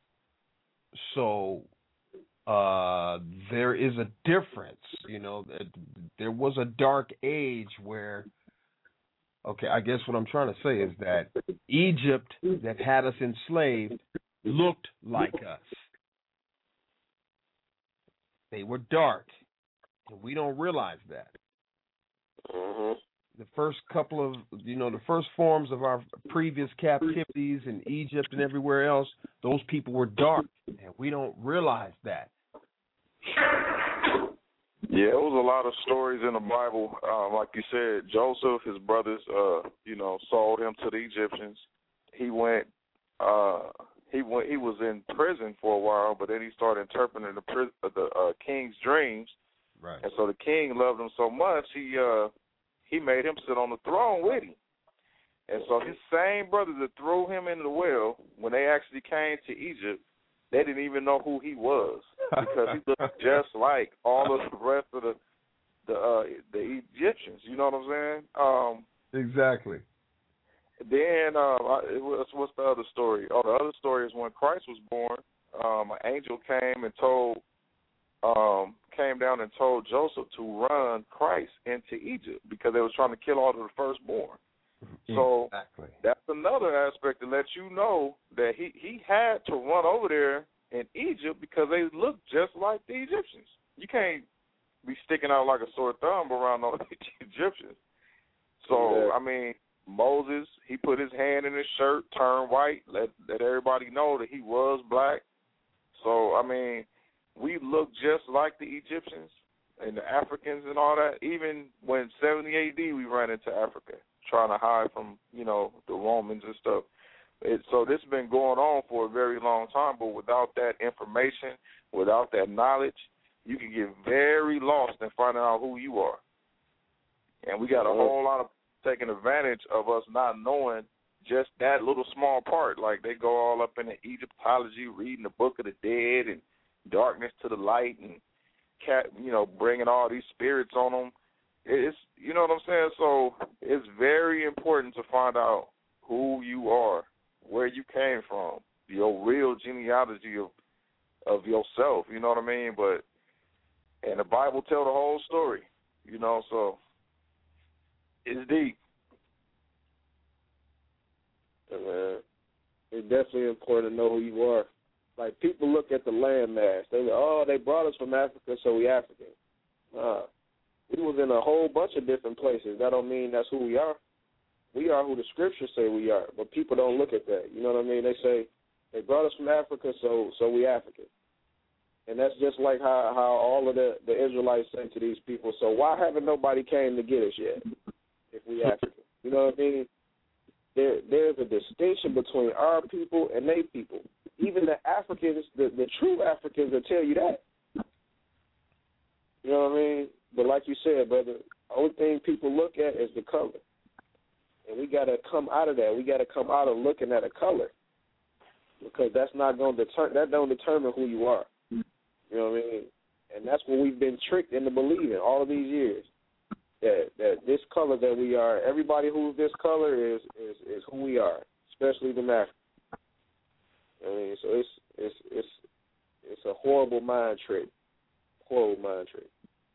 So there is a difference. You know, there was a dark age where, okay, I guess what I'm trying to say is that Egypt that had us enslaved looked like us. They were dark, and we don't realize that.
Mm-hmm.
The first couple of, the first forms of our previous captivities in Egypt and everywhere else, those people were dark, and we don't realize that.
Yeah, it was a lot of stories in the Bible. Like you said, Joseph, his brothers, sold him to the Egyptians. He was in prison for a while, but then he started interpreting the king's dreams,
Right.
And so the king loved him so much, he made him sit on the throne with him. And so his same brothers that threw him in the well, when they actually came to Egypt, they didn't even know who he was because he looked just like all of the rest of the Egyptians. You know what I'm saying?
Exactly.
Then what's the other story? Oh, the other story is when Christ was born. An angel came down and told Joseph to run Christ into Egypt because they was trying to kill all of the firstborn. So that's another aspect to let you know that he had to run over there in Egypt because they look just like the Egyptians. You can't be sticking out like a sore thumb around all the Egyptians. So, I mean, Moses, he put his hand in his shirt, turned white, let everybody know that he was black. So, I mean, we look just like the Egyptians and the Africans and all that. Even when 70 A.D. we ran into Africa, trying to hide from, the Romans and stuff. So this has been going on for a very long time, but without that information, without that knowledge, you can get very lost in finding out who you are. And we got a whole lot of taking advantage of us not knowing just that little small part. Like they go all up in the Egyptology, reading the Book of the Dead and darkness to the light and, bringing all these spirits on them. It's, you know what I'm saying? So it's very important to find out who you are, where you came from, your real genealogy of yourself, you know what I mean? And the Bible tell the whole story, so it's deep.
Man, it's definitely important to know who you are. Like, people look at the landmass. They go, oh, they brought us from Africa, so we African. We was in a whole bunch of different places. That don't mean that's who we are. We are who the scriptures say we are, but people don't look at that. You know what I mean? They say they brought us from Africa, so we African. And that's just like how all of the Israelites say to these people, so why haven't nobody came to get us yet if we African? You know what I mean? There's a distinction between our people and their people. Even the Africans, the true Africans will tell you that. You know what I mean? But like you said, brother, the only thing people look at is the color. And we got to come out of that. We got to come out of looking at a color because that's not going to don't determine who you are. You know what I mean? And that's what we've been tricked into believing all of these years. That this color that we are, everybody who's this color is who we are, especially the Africans. I mean, so it's a horrible mind trick. Horrible mind trick.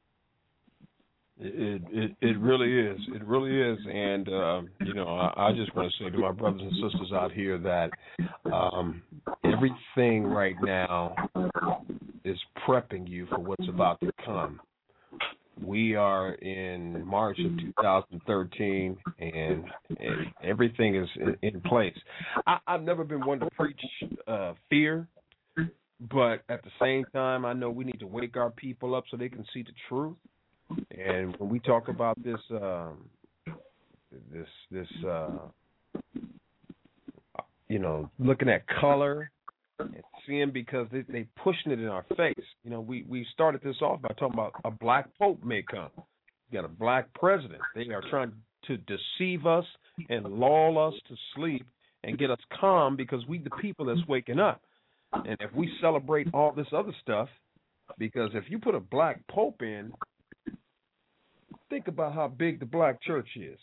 It really is. It really is. And I just want to say to my brothers and sisters out here that everything right now is prepping you for what's about to come. We are in March of 2013, and everything is in place. I've never been one to preach fear, but at the same time, I know we need to wake our people up so they can see the truth. And when we talk about this looking at color and seeing, because they pushing it in our face. We started this off by talking about a black pope may come. You got a black president. They are trying to deceive us and lull us to sleep and get us calm because we the people that's waking up. And if we celebrate all this other stuff, because if you put a black pope in, think about how big the black church is.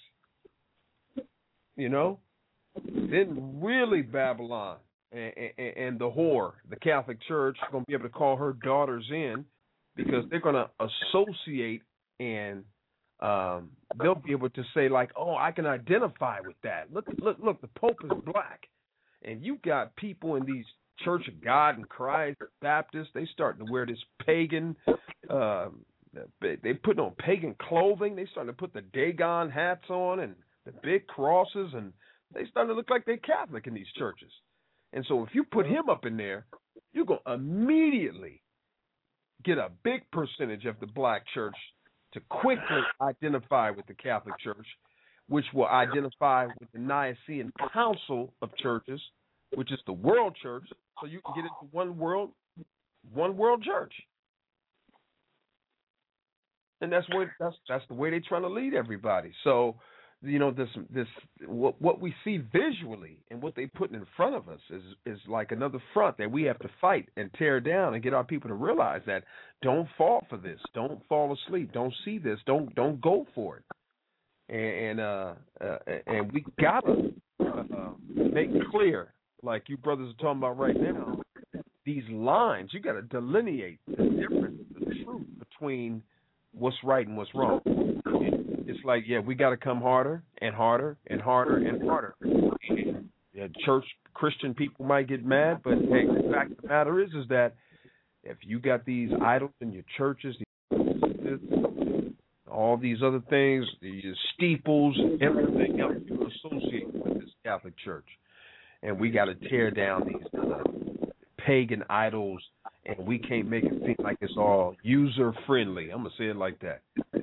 Then really Babylon and the whore, the Catholic Church, is going to be able to call her daughters in because they're going to associate and they'll be able to say like, oh, I can identify with that. Look, the Pope is black. And you got people in these Church of God and Christ, Baptists, they starting to wear this pagan, they putting on pagan clothing. They starting to put the Dagon hats on and the big crosses, and they starting to look like they're Catholic in these churches. And so if you put him up in there, you're going to immediately get a big percentage of the black church to quickly identify with the Catholic Church, which will identify with the Nicene Council of Churches, which is the world church, so you can get into one world church. And that's the way they're trying to lead everybody. So, this what we see visually and what they put in front of us is like another front that we have to fight and tear down and get our people to realize that don't fall for this, don't fall asleep, don't see this, don't go for it, and we gotta make it clear, like you brothers are talking about right now. These lines, you got to delineate the difference, the truth between what's right and what's wrong. It's like, we got to come harder and harder and harder and harder. Church Christian people might get mad, but hey, the fact of the matter is that if you got these idols in your churches, all these other things, these steeples, everything else you associate with this Catholic Church, and we got to tear down these pagan idols, and we can't make it seem like it's all user friendly. I'm gonna say it like that.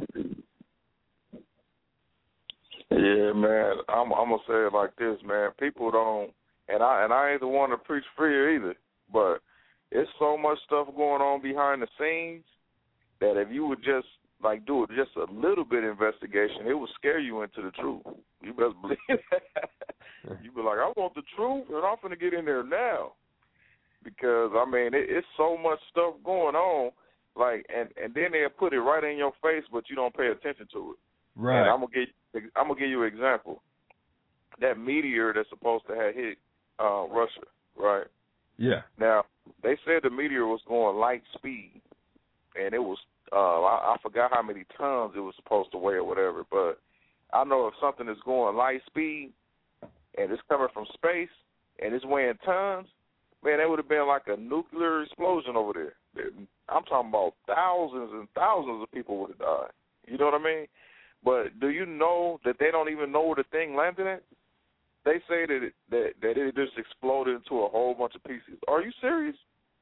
Yeah, man. I'm gonna say it like this, man. People don't, and I ain't the one to preach fear either, but it's so much stuff going on behind the scenes that if you would just do just a little bit of investigation, it would scare you into the truth. You best believe that. You be like, I want the truth, and I'm finna get in there now. Because, I mean, it's so much stuff going on, and then they'll put it right in your face, but you don't pay attention to it.
Right.
And I'm gonna give you an example. That meteor that's supposed to have hit Russia, right?
Yeah.
Now, they said the meteor was going light speed, and it was, I forgot how many tons it was supposed to weigh or whatever, but I know if something is going light speed and it's coming from space and it's weighing tons, man, that would have been like a nuclear explosion over there. I'm talking about thousands and thousands of people would have died. You know what I mean? But do you know that they don't even know where the thing landed at? They say that it just exploded into a whole bunch of pieces. Are you serious?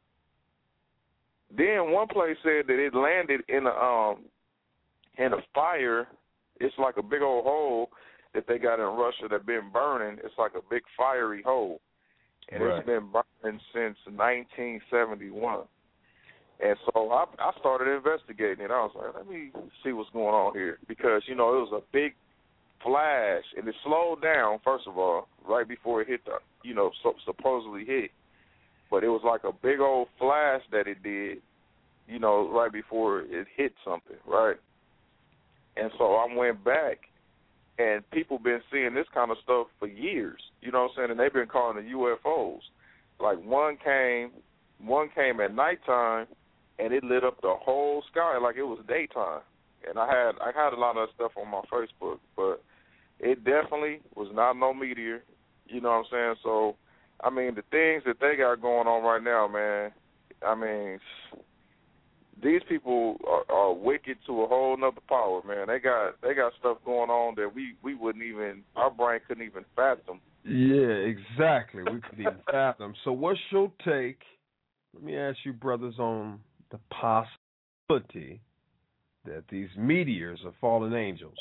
Then one place said that it landed in a fire. It's like a big old hole that they got in Russia that's been burning. It's like a big fiery hole. And It's been burning since 1971. And so I started investigating it. I was like, let me see what's going on here. Because, it was a big flash, and it slowed down, first of all, right before it hit supposedly hit. But it was like a big old flash that it did, right before it hit something, right? And so I went back, and people been seeing this kind of stuff for years, you know what I'm saying? And they've been calling it UFOs. Like one came at nighttime, and it lit up the whole sky like it was daytime. And I had a lot of stuff on my Facebook, but it definitely was not no meteor, you know what I'm saying? So, I mean, the things that they got going on right now, man, I mean, these people are wicked to a whole nother power, man. They got stuff going on that we wouldn't even, our brain couldn't even fathom.
Yeah, exactly. We couldn't even fathom. So what's your take? Let me ask you, brothers, on the possibility that these meteors are fallen angels.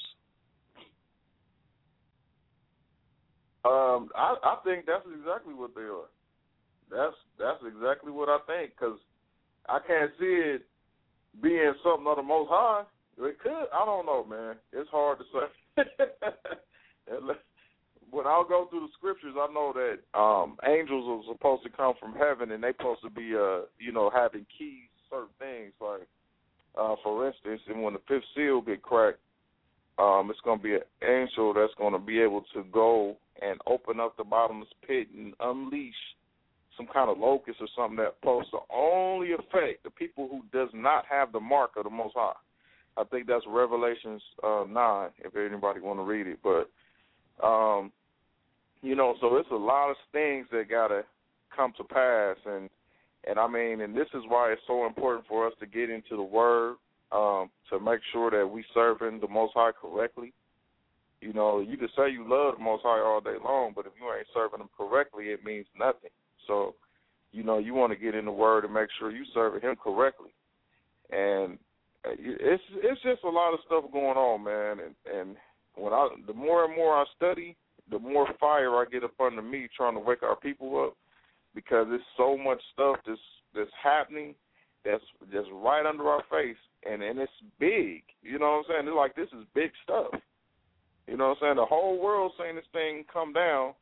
I think that's exactly what they are. That's exactly what I think, because I can't see it being something of the Most High. It could. I don't know, man. It's hard to say. When I go through the scriptures, I know that angels are supposed to come from heaven, and they're supposed to be, having keys to certain things. Like, for instance, and when the fifth seal get cracked, it's going to be an angel that's going to be able to go and open up the bottomless pit and unleash some kind of locust or something that's supposed to only affect the people who does not have the mark of the Most High. I think that's Revelations 9, if anybody want to read it. But, so it's a lot of things that got to come to pass. And I mean, and this is why it's so important for us to get into the Word, to make sure that we serving the Most High correctly. You can say you love the Most High all day long, but if you ain't serving Him correctly, it means nothing. So, you want to get in the Word and make sure you serving Him correctly. And it's just a lot of stuff going on, man. And when the more and more I study, the more fire I get up under me trying to wake our people up, because there's so much stuff that's happening that's just right under our face, and it's big. You know what I'm saying? It's like, this is big stuff. You know what I'm saying? The whole world seen this thing come down.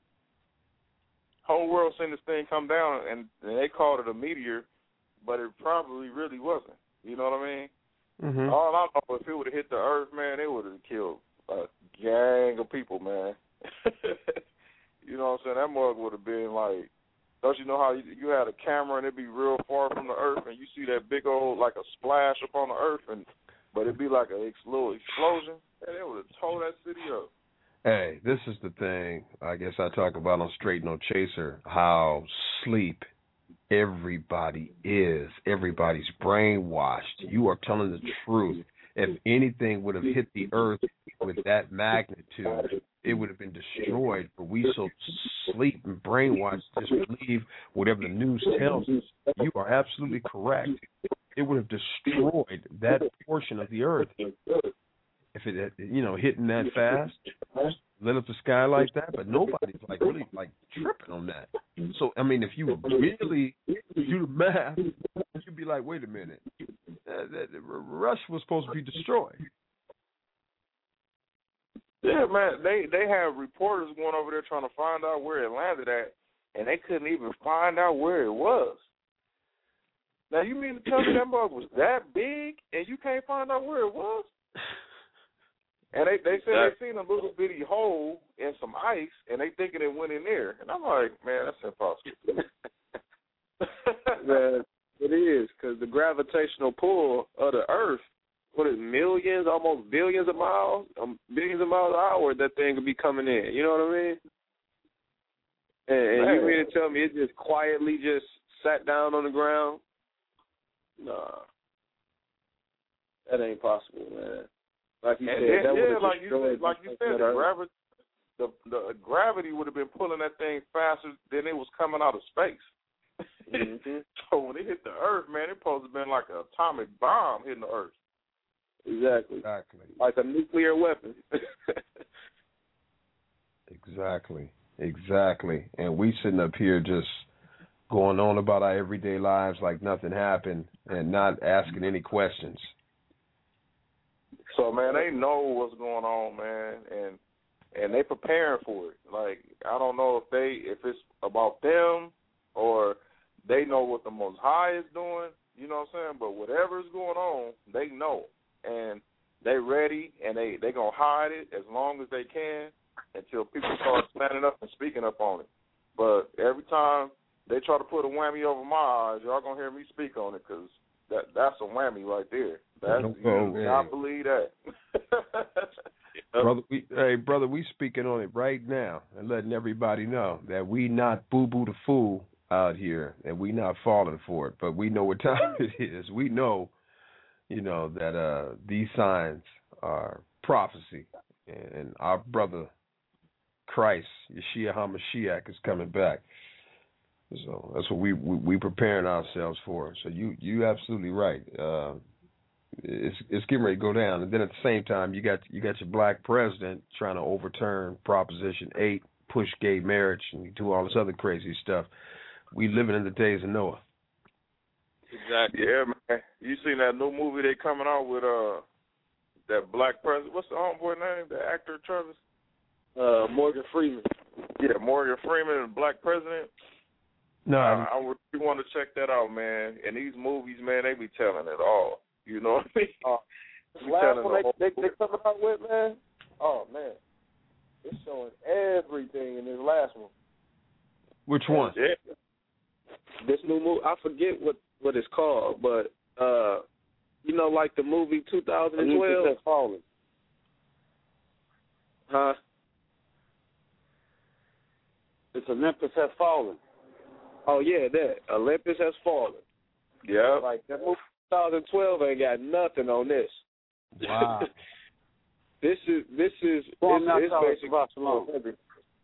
And they called it a meteor, but it probably really wasn't. You know what I mean?
Mm-hmm.
All I know, if it would have hit the earth, man, it would have killed a gang of people, man. You know what I'm saying? That mug would have been like, don't you know how you had a camera and it'd be real far from the earth, and you see that big old, like a splash up on the earth, but it'd be like a little explosion, and it would have tore that city up.
Hey, this is the thing I guess I talk about on Straight No Chaser, how sleep everybody is. Everybody's brainwashed. You are telling the truth. If anything would have hit the earth with that magnitude, it would have been destroyed. But we so sleep and brainwashed, just believe whatever the news tells us. You are absolutely correct. It would have destroyed that portion of the earth. If it had, hitting that fast, lit up the sky like that, but nobody's really tripping on that. So, I mean, if you really do the math, you'd be like, wait a minute, Russia was supposed to be destroyed.
Yeah, man, they have reporters going over there trying to find out where it landed at, and they couldn't even find out where it was. Now, you mean to tell me that mug was that big, and you can't find out where it was? And they said they seen a little bitty hole in some ice, and they thinking it went in there. And I'm like, man, that's impossible.
Man, it is, because the gravitational pull of the Earth, what is millions, almost billions of miles an hour, that thing could be coming in. You know what I mean? And you mean to tell me it just quietly just sat down on the ground? Nah. That ain't possible, man. Like you said, the gravity would have been pulling that thing faster than it was coming out of space. Mm-hmm. So when it hit the earth, man, it supposed to have been like an atomic bomb hitting the earth. Exactly. Like a nuclear weapon.
Exactly. And we sitting up here just going on about our everyday lives like nothing happened and not asking any questions.
So, man, they know what's going on, man, and they preparing for it. Like, I don't know if it's about them or they know what the Most High is doing, you know what I'm saying? But whatever's going on, they know. And they ready, and they going to hide it as long as they can until people start standing up and speaking up on it. But every time they try to put a whammy over my eyes, y'all going to hear me speak on it, because that's a whammy right there. I believe that.
Brother, we speaking on it right now and letting everybody know that we not boo-boo the fool out here, and we not falling for it. But we know what time it is. We know, that these signs are prophecy, and our brother Christ, Yeshua HaMashiach, is coming back. So that's what we preparing ourselves for. So you absolutely right. It's getting ready to go down, and then at the same time, you got your black president trying to overturn Proposition 8, push gay marriage, and do all this other crazy stuff. We living in the days of Noah.
Exactly. Yeah, man. You seen that new movie they coming out with that black president? What's the homeboy name? The actor, Travis?
Morgan Freeman.
Yeah, Morgan Freeman, the black president.
No,
I would want to check that out, man. And these movies, man, they be telling it all. You know what I mean?
Last one they coming out with, man. Oh man, it's showing everything in this last one.
Which one?
Yeah.
This new movie, I forget what it's called, but like the movie 2012.
Olympus Has Fallen.
Huh?
It's Olympus Has Fallen.
Oh yeah, that Olympus Has Fallen.
Yeah.
Like that movie 2012 ain't got nothing on this.
Wow.
This is it's basically
Shabbat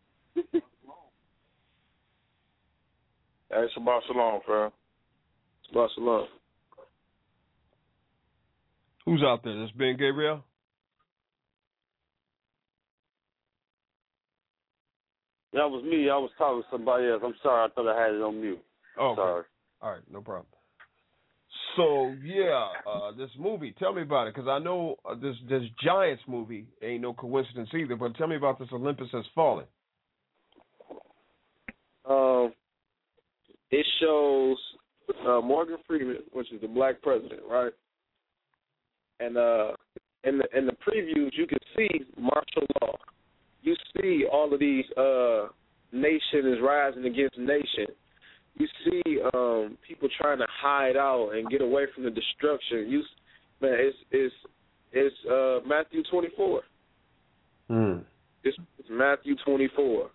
Hey, Shabbat Shalom, fam.
Shabbat Shalom.
Who's out there? That's Ben Gabriel?
That was me. I was talking to somebody else. I'm sorry. I thought I had it on mute.
Oh, okay.
Sorry.
All right, no problem. So yeah, this movie. Tell me about it, because I know this Giants movie ain't no coincidence either. But tell me about this Olympus Has Fallen.
It shows Morgan Freeman, which is the black president, right? And in the previews, you can see martial law. You see all of these nation is rising against nation. You see people trying to hide out and get away from the destruction. It's Matthew 24. It's Matthew 24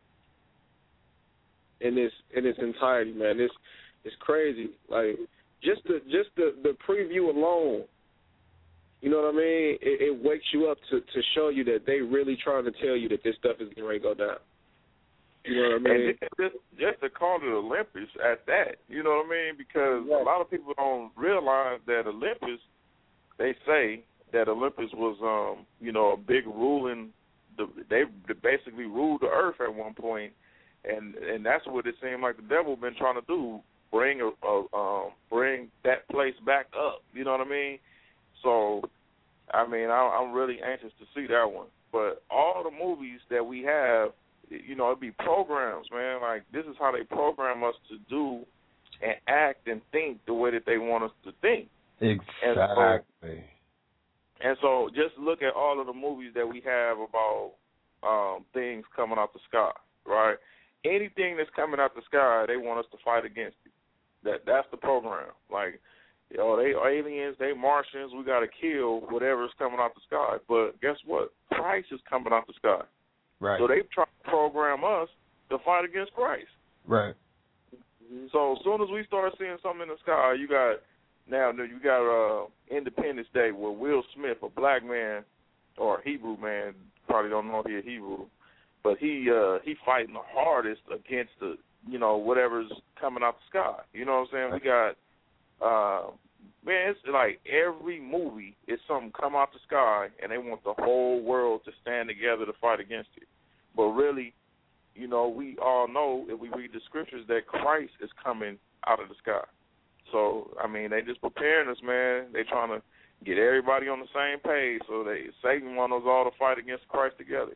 in its entirety, man. It's crazy. Like just the preview alone. You know what I mean? It wakes you up to show you that they really trying to tell you that this stuff is getting ready to go down. You know what I mean?
And just to call it Olympus at that, you know what I mean? Because a lot of people don't realize that Olympus, they say that Olympus was, a big ruling. They basically ruled the earth at one point, and that's what it seemed like the devil been trying to do, bring that place back up. You know what I mean? So, I mean, I'm really anxious to see that one. But all the movies that we have, it'd be programs, man. Like, this is how they program us to do and act and think the way that they want us to think.
Exactly.
And so just look at all of the movies that we have about things coming out the sky, right? Anything that's coming out the sky, they want us to fight against it. That's the program. Like, they aliens, they Martians, we got to kill whatever's coming out the sky. But guess what? Christ is coming out the sky.
Right.
So they try to program us to fight against Christ.
Right.
So as soon as we start seeing something in the sky, you got Independence Day where Will Smith, a black man or a Hebrew man, probably don't know if he's a Hebrew, but he fighting the hardest against the whatever's coming out the sky. You know what I'm saying? We got it's like every movie is something come out the sky, and they want the whole world to stand together to fight against it. But really, we all know if we read the scriptures that Christ is coming out of the sky. So, I mean, they just preparing us, man. They trying to get everybody on the same page. So Satan wants us all to fight against Christ together.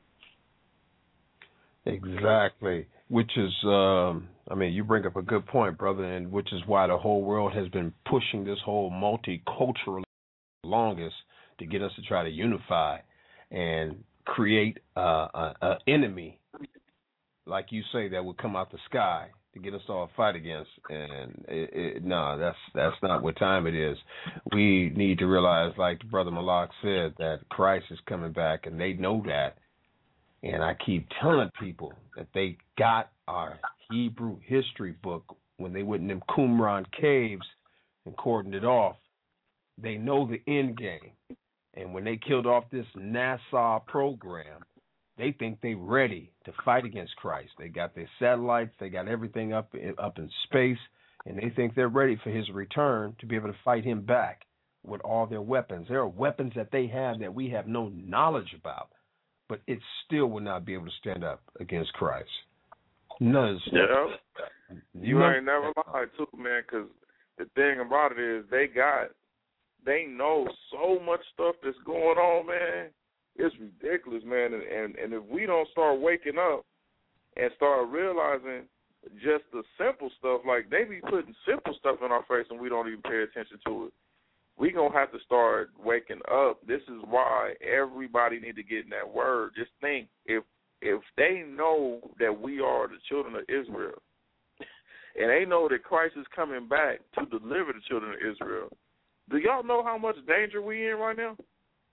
Exactly. Which is, you bring up a good point, brother, and which is why the whole world has been pushing this whole multicultural longest to get us to try to unify and create an enemy, like you say, that would come out the sky to get us all to fight against. And that's not what time it is. We need to realize, like Brother Malak said, that Christ is coming back, and they know that. And I keep telling people that they got our Hebrew history book when they went in them Qumran caves and cordoned it off. They know the end game. And when they killed off this NASA program, they think they're ready to fight against Christ. They got their satellites, they got everything up in space, and they think they're ready for his return to be able to fight him back with all their weapons. There are weapons that they have that we have no knowledge about, but it still will not be able to stand up against Christ. None of this.
Yeah. You ain't never lied too, man, because the thing about it is they know so much stuff that's going on, man. It's ridiculous, man. And if we don't start waking up and start realizing just the simple stuff, like they be putting simple stuff in our face and we don't even pay attention to it, we going to have to start waking up. This is why everybody need to get in that word. Just think, if they know that we are the children of Israel and they know that Christ is coming back to deliver the children of Israel, do y'all know how much danger we in right now?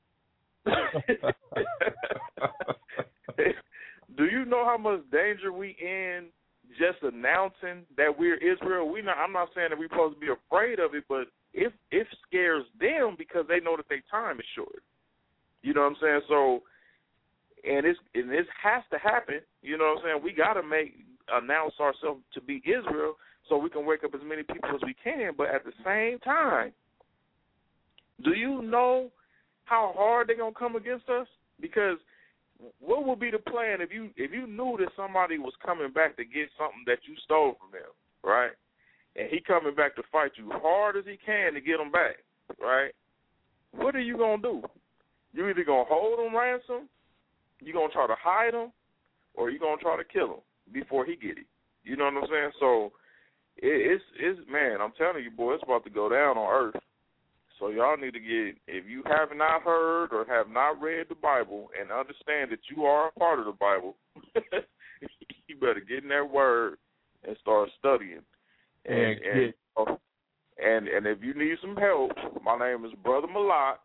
Do you know how much danger we in just announcing that we're Israel? I'm not saying that we're supposed to be afraid of it, but it scares them because they know that their time is short. You know what I'm saying? So, and this has to happen. You know what I'm saying? We got to announce ourselves to be Israel so we can wake up as many people as we can. But at the same time, do you know how hard they're gonna come against us? Because what would be the plan if you knew that somebody was coming back to get something that you stole from them, right? and he coming back to fight you hard as he can to get him back, right? What are you going to do? You either going to hold him ransom, you going to try to hide him, or you going to try to kill him before he get it. You know what I'm saying? So it's man, I'm telling you, boy, it's about to go down on earth. So y'all need to get, if you have not heard or have not read the Bible and understand that you are a part of the Bible, you better get in that word and start studying. And if you need some help, my name is Brother Malak.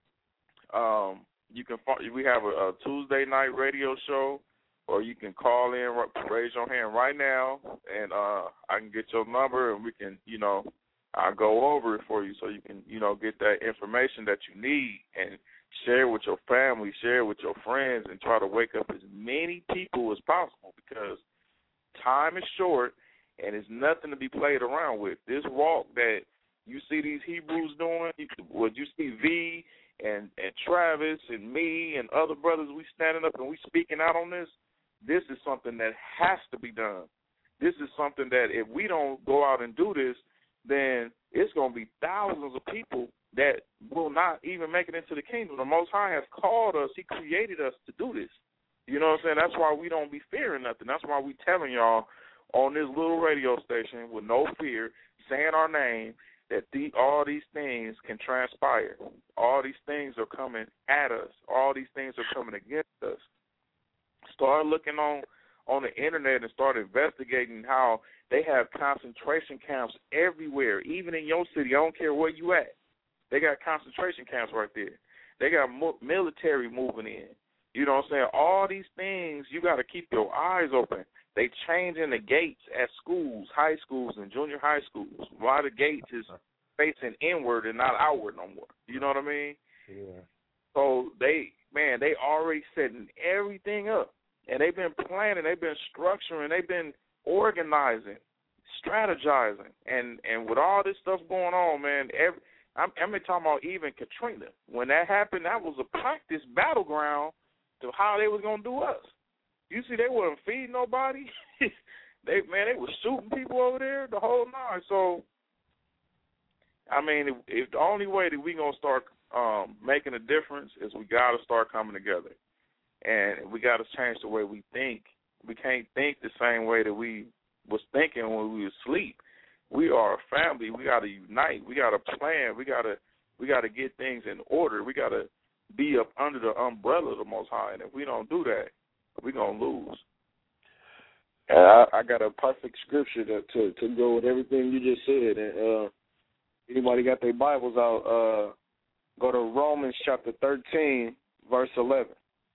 You can we have a Tuesday night radio show, or you can call in, raise your hand right now, and I can get your number, and we can, I'll go over it for you so you can, get that information that you need and share with your family, share with your friends, and try to wake up as many people as possible, because time is short and it's nothing to be played around with. This walk that you see these Hebrews doing, what you see V and Travis and me and other brothers, we standing up and we speaking out on this is something that has to be done. This is something that if we don't go out and do this, then it's going to be thousands of people that will not even make it into the kingdom. The Most High has called us. He created us to do this. You know what I'm saying? That's why we don't be fearing nothing. That's why we telling y'all on this little radio station with no fear, saying our name, that all these things can transpire. All these things are coming at us. All these things are coming against us. Start looking on the internet and start investigating how they have concentration camps everywhere, even in your city. I don't care where you at. They got concentration camps right there. They got military moving in. You know what I'm saying? All these things, you got to keep your eyes open. They changing the gates at schools, high schools, and junior high schools. Why the gates is facing inward and not outward no more. You know what I mean?
Yeah.
So they already setting everything up. And they've been planning, they've been structuring, they've been organizing, strategizing. And with all this stuff going on, man, I'm talking about even Katrina. When that happened, that was a practice battleground to how they was going to do us. You see, they wasn't feeding nobody. They were shooting people over there the whole night. So, I mean, if the only way that we going to start making a difference is we got to start coming together. And we got to change the way we think. We can't think the same way that we was thinking when we was asleep. We are a family. We got to unite. We got to plan. We got to get things in order. We got to be up under the umbrella of the Most High. And if we don't do that, we're going to lose.
And I got a perfect scripture to go with everything you just said. And anybody got their Bibles out, go to Romans chapter 13, verse 11.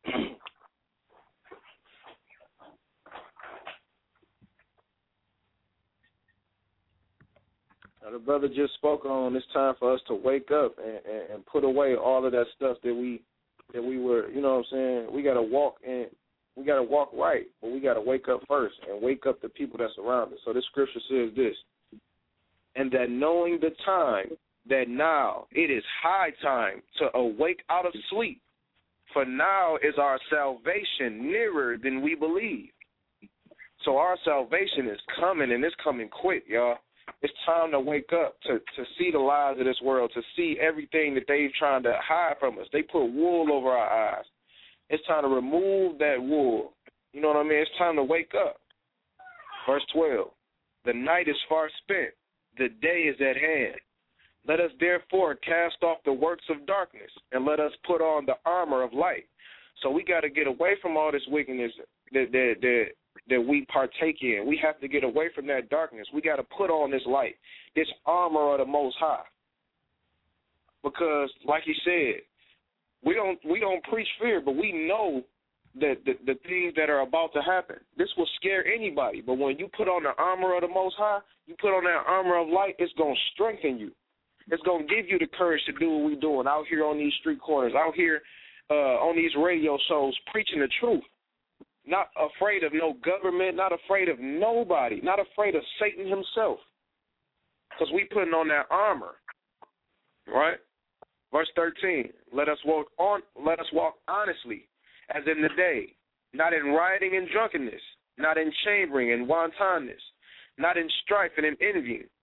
Now, the brother just spoke on it's time for us to wake up and put away all of that stuff that we were, you know what I'm saying? We got to walk right, but we got to wake up first and wake up the people that's around us. So this scripture says this: and that knowing the time, that now it is high time to awake out of sleep, for now is our salvation nearer than we believe. So our salvation is coming, and it's coming quick, y'all. It's time to wake up, to see the lies of this world, to see everything that they're trying to hide from us. They put wool over our eyes. It's time to remove that wool. You know what I mean? It's time to wake up. Verse 12, the night is far spent. The day is at hand. Let us therefore cast off the works of darkness, and let us put on the armor of light. So we got to get away from all this wickedness that we partake in. We have to get away from that darkness. We got to put on this light, this armor of the Most High. Because, like he said, we don't preach fear, but we know that the things that are about to happen. This will scare anybody. But when you put on the armor of the Most High, you put on that armor of light, it's going to strengthen you. It's going to give you the courage to do what we're doing out here on these street corners, out here on these radio shows, preaching the truth. Not afraid of no government, not afraid of nobody, not afraid of Satan himself. Because we putting on that armor, right? Verse 13, let us walk honestly, as in the day, not in rioting and drunkenness, not in chambering and wantonness, not in strife and in envying,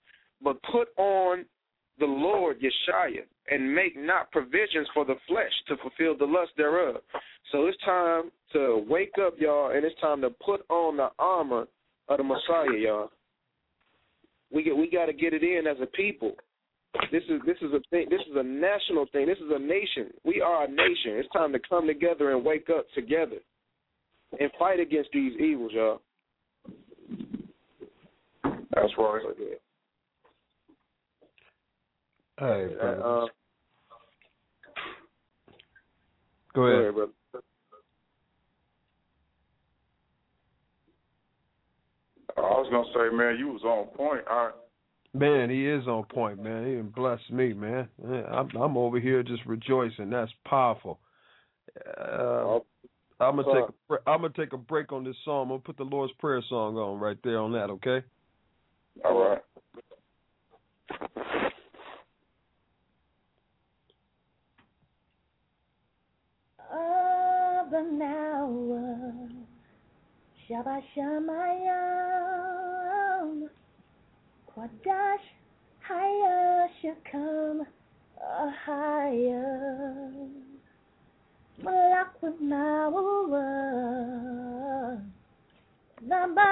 but put on the Lord Yeshua, and make not provisions for the flesh to fulfill the lust thereof. So it's time to wake up, y'all, and it's time to put on the armor of the Messiah, y'all. We got to get it in as a people. This is a thing. This is a national thing. This is a nation. We are a nation. It's time to come together and wake up together and fight against these evils, y'all.
That's right.
Hey, brother. Go
Go
ahead.
ahead, brother.
I was gonna say, man, you was on point.
Man, he is on point, man. He done blessed me, man. I'm over here just rejoicing. That's powerful. I'm gonna take a break on this song. I'm gonna put the Lord's Prayer song on right there on that, okay?
All right.
Shabbat Shamayam, Quadash Haya Shakam Ahaya, Malak with Nawa, Zamba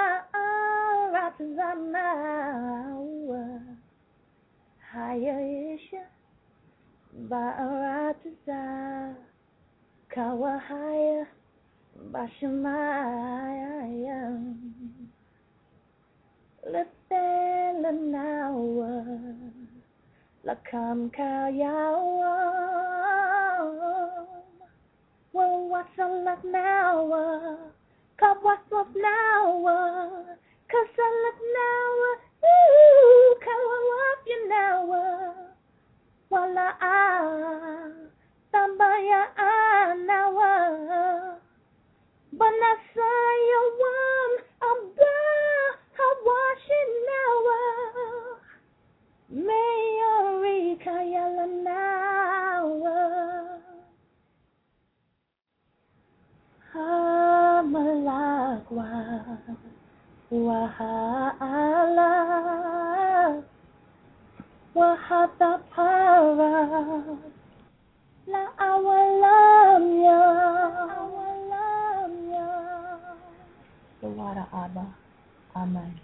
Aratazamawa, Haya Isha, Ba'arataza, Kawahaya. Bashamayam, Letelanawa, Lakam Kayawa, well, what's a lot now? Come, what's up now? Cause I look now, come up you now, Walla Tambaya now. But I saw you one I'm washing now. Mayorika yalla now. Amalagwa wahala wahata para la awalam ya. The water, Abba. Amen.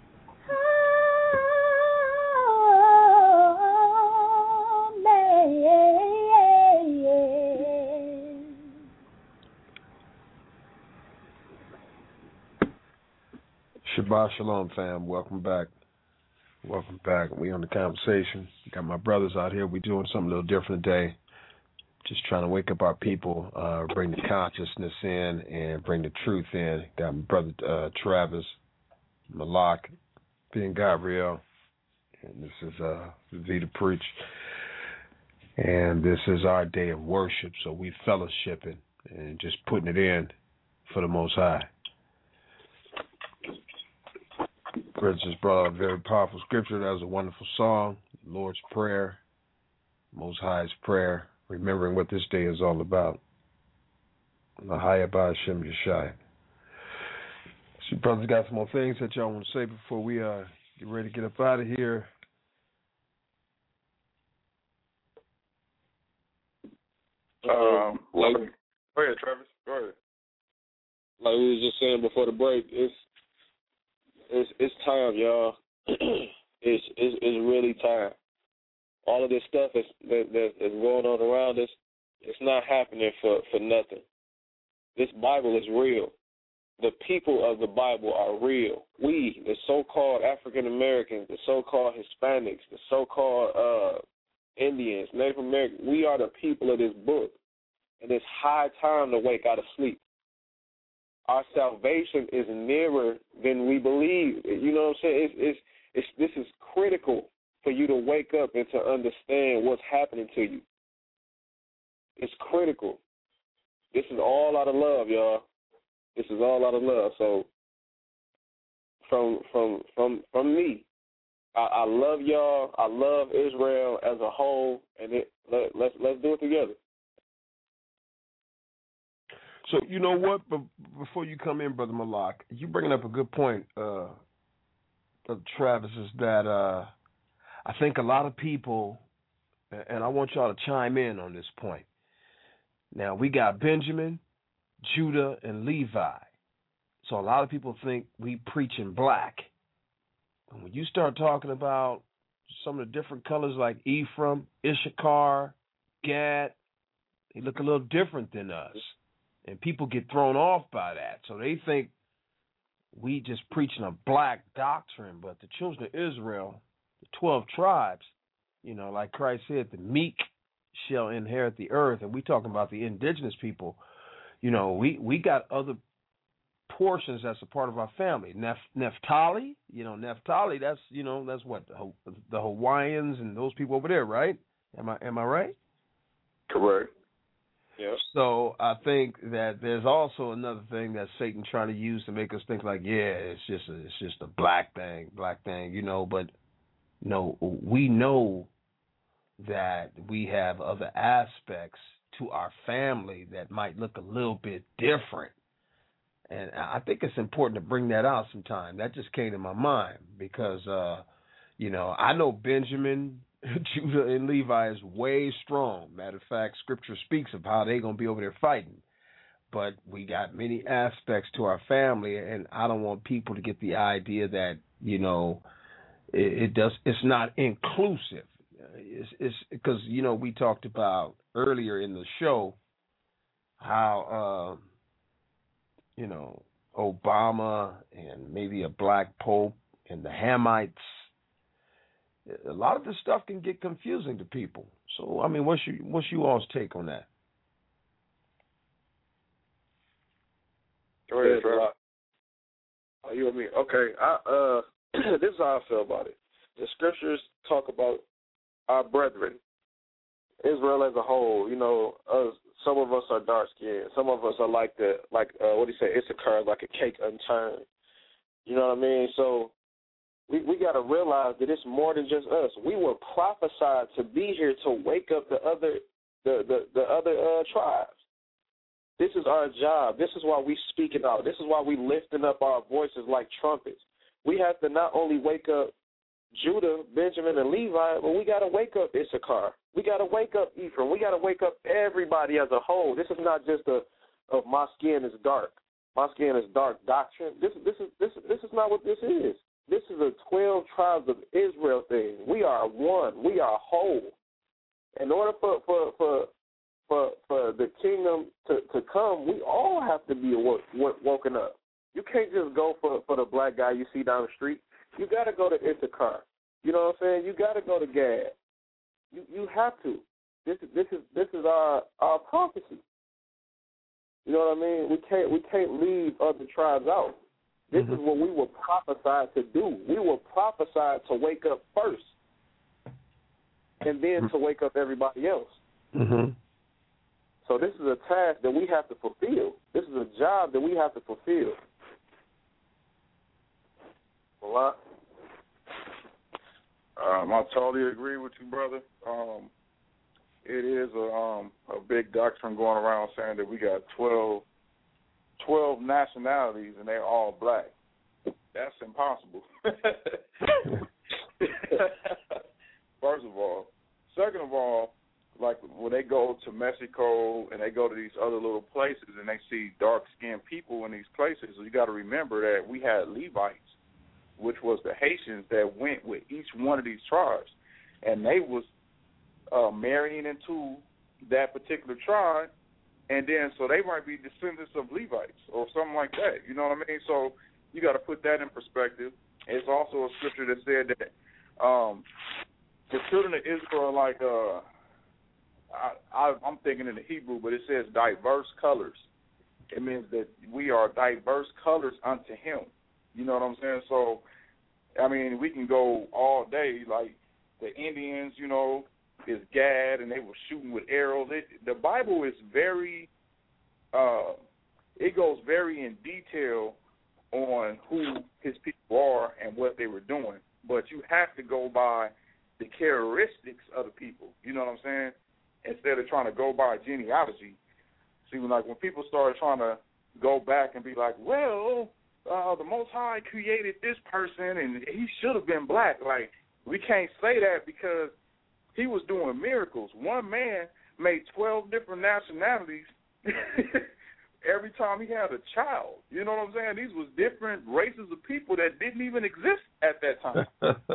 Shabbat Shalom, fam. Welcome back. Welcome back. We on the conversation. Got my brothers out here. We doing something a little different today. Just trying to wake up our people, bring the consciousness in, and bring the truth in. Got my brother Travis, Malak, Ben Gabriel, and this is Vita Preach. And this is our day of worship, so we fellowshipping and just putting it in for the Most High. Chris just brought out a very powerful scripture. That was a wonderful song, Lord's Prayer, Most High's Prayer, remembering what this day is all about. Lahaya Ba'Hashem Yeshai. So, brothers, got some more things that y'all want to say before we get ready to get up out of here.
Go ahead, Travis. Go ahead.
Like we was just saying before the break, it's time, y'all. it's really time. All of this stuff that's going on around us, it's not happening for nothing. This Bible is real. The people of the Bible are real. We, the so-called African Americans, the so-called Hispanics, the so-called Indians, Native Americans, we are the people of this book. And it's high time to wake out of sleep. Our salvation is nearer than we believe. You know what I'm saying? This is critical for you to wake up and to understand what's happening to you. It's critical. This is all out of love, y'all. This is all out of love. So from me, I love y'all. I love Israel as a whole, and let's do it together.
So, you know what? But before you come in, Brother Malak, you bringing up a good point, Brother Travis, is that I think a lot of people, and I want y'all to chime in on this point. Now, we got Benjamin, Judah, and Levi. So a lot of people think we preaching black. And when you start talking about some of the different colors like Ephraim, Issachar, Gad, they look a little different than us. And people get thrown off by that. So they think we just preaching a black doctrine. But the children of Israel, the 12 tribes, like Christ said, the meek shall inherit the earth. And we talking about the indigenous people. We got other portions that's a part of our family. Naphtali, Naphtali, that's what the Hawaiians and those people over there, right? Am I right?
Correct. Yeah.
So I think that there's also another thing that Satan trying to use to make us think like, it's just a black thing, but no, we know that we have other aspects to our family that might look a little bit different. And I think it's important to bring that out sometime. That just came to my mind because, I know Benjamin, Judah, and Levi is way strong. Matter of fact, Scripture speaks of how they're going to be over there fighting. But we got many aspects to our family, and I don't want people to get the idea that, it's not inclusive. It's because, we talked about earlier in the show how, Obama and maybe a black pope and the Hamites, a lot of this stuff can get confusing to people. So, I mean, what's you all's take on that?
Go ahead, bro. Oh, you and me? Okay. This is how I feel about it. The scriptures talk about our brethren, Israel as a whole. Some of us are dark skinned. Some of us are like what do you say? Issachar, like a cake unturned. You know what I mean? So we got to realize that it's more than just us. We were prophesied to be here to wake up the other tribes. This is our job. This is why we speak it out. This is why we lifting up our voices like trumpets. We have to not only wake up Judah, Benjamin, and Levi, but we got to wake up Issachar. We got to wake up Ephraim. We got to wake up everybody as a whole. This is not just my skin is dark. My skin is dark doctrine. This is not what this is. This is a 12 tribes of Israel thing. We are one. We are whole. In order for the kingdom to come, we all have to be woken up. You can't just go for the black guy you see down the street. You got to go to Issachar. You know what I'm saying? You got to go to Gad. You have to. This is our prophecy. You know what I mean? We can't leave other tribes out. This is what we were prophesied to do. We were prophesied to wake up first, and then to wake up everybody else. Mm-hmm. So this is a task that we have to fulfill. This is a job that we have to fulfill. A lot.
I totally agree with you, brother. It is a big doctrine going around saying that we got 12 nationalities and they're all black. That's impossible. First of all. Second of all, like when they go to Mexico and they go to these other little places and they see dark-skinned people in these places, so you got to remember that we had Levites, which was the Haitians that went with each one of these tribes, and they was marrying into that particular tribe, and then so they might be descendants of Levites or something like that. You know what I mean? So you got to put that in perspective. It's also a scripture that said that the children of Israel are like I'm thinking in the Hebrew, but it says diverse colors. It means that we are diverse colors unto him. You know what I'm saying? So, I mean, we can go all day. Like the Indians, is Gad, and they were shooting with arrows. The Bible is very, it goes very in detail on who his people are and what they were doing. But you have to go by the characteristics of the people. You know what I'm saying? Instead of trying to go by genealogy. See, when people start trying to go back and be like, well, the Most High created this person and he should have been black. Like, we can't say that because he was doing miracles. One man made 12 different nationalities every time he had a child. You know what I'm saying? These was different races of people that didn't even exist at that time.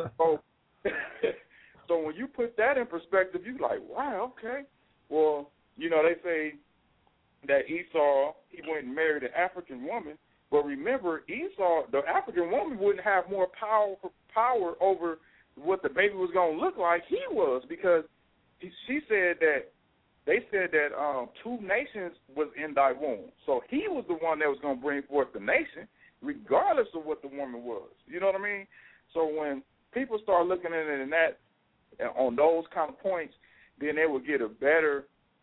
So when you put that in perspective, you're like, wow, okay. Well, you know, they say that Esau, he went and married an African woman. But remember, Esau, the African woman, wouldn't have more power over what the baby was going to look like. He was, because she said that, they said that 2 nations was in thy womb. So he was the one that was going to bring forth the nation, regardless of what the woman was. You know what I mean? So when people start looking at it in that, on those kind of points, then they will get a better,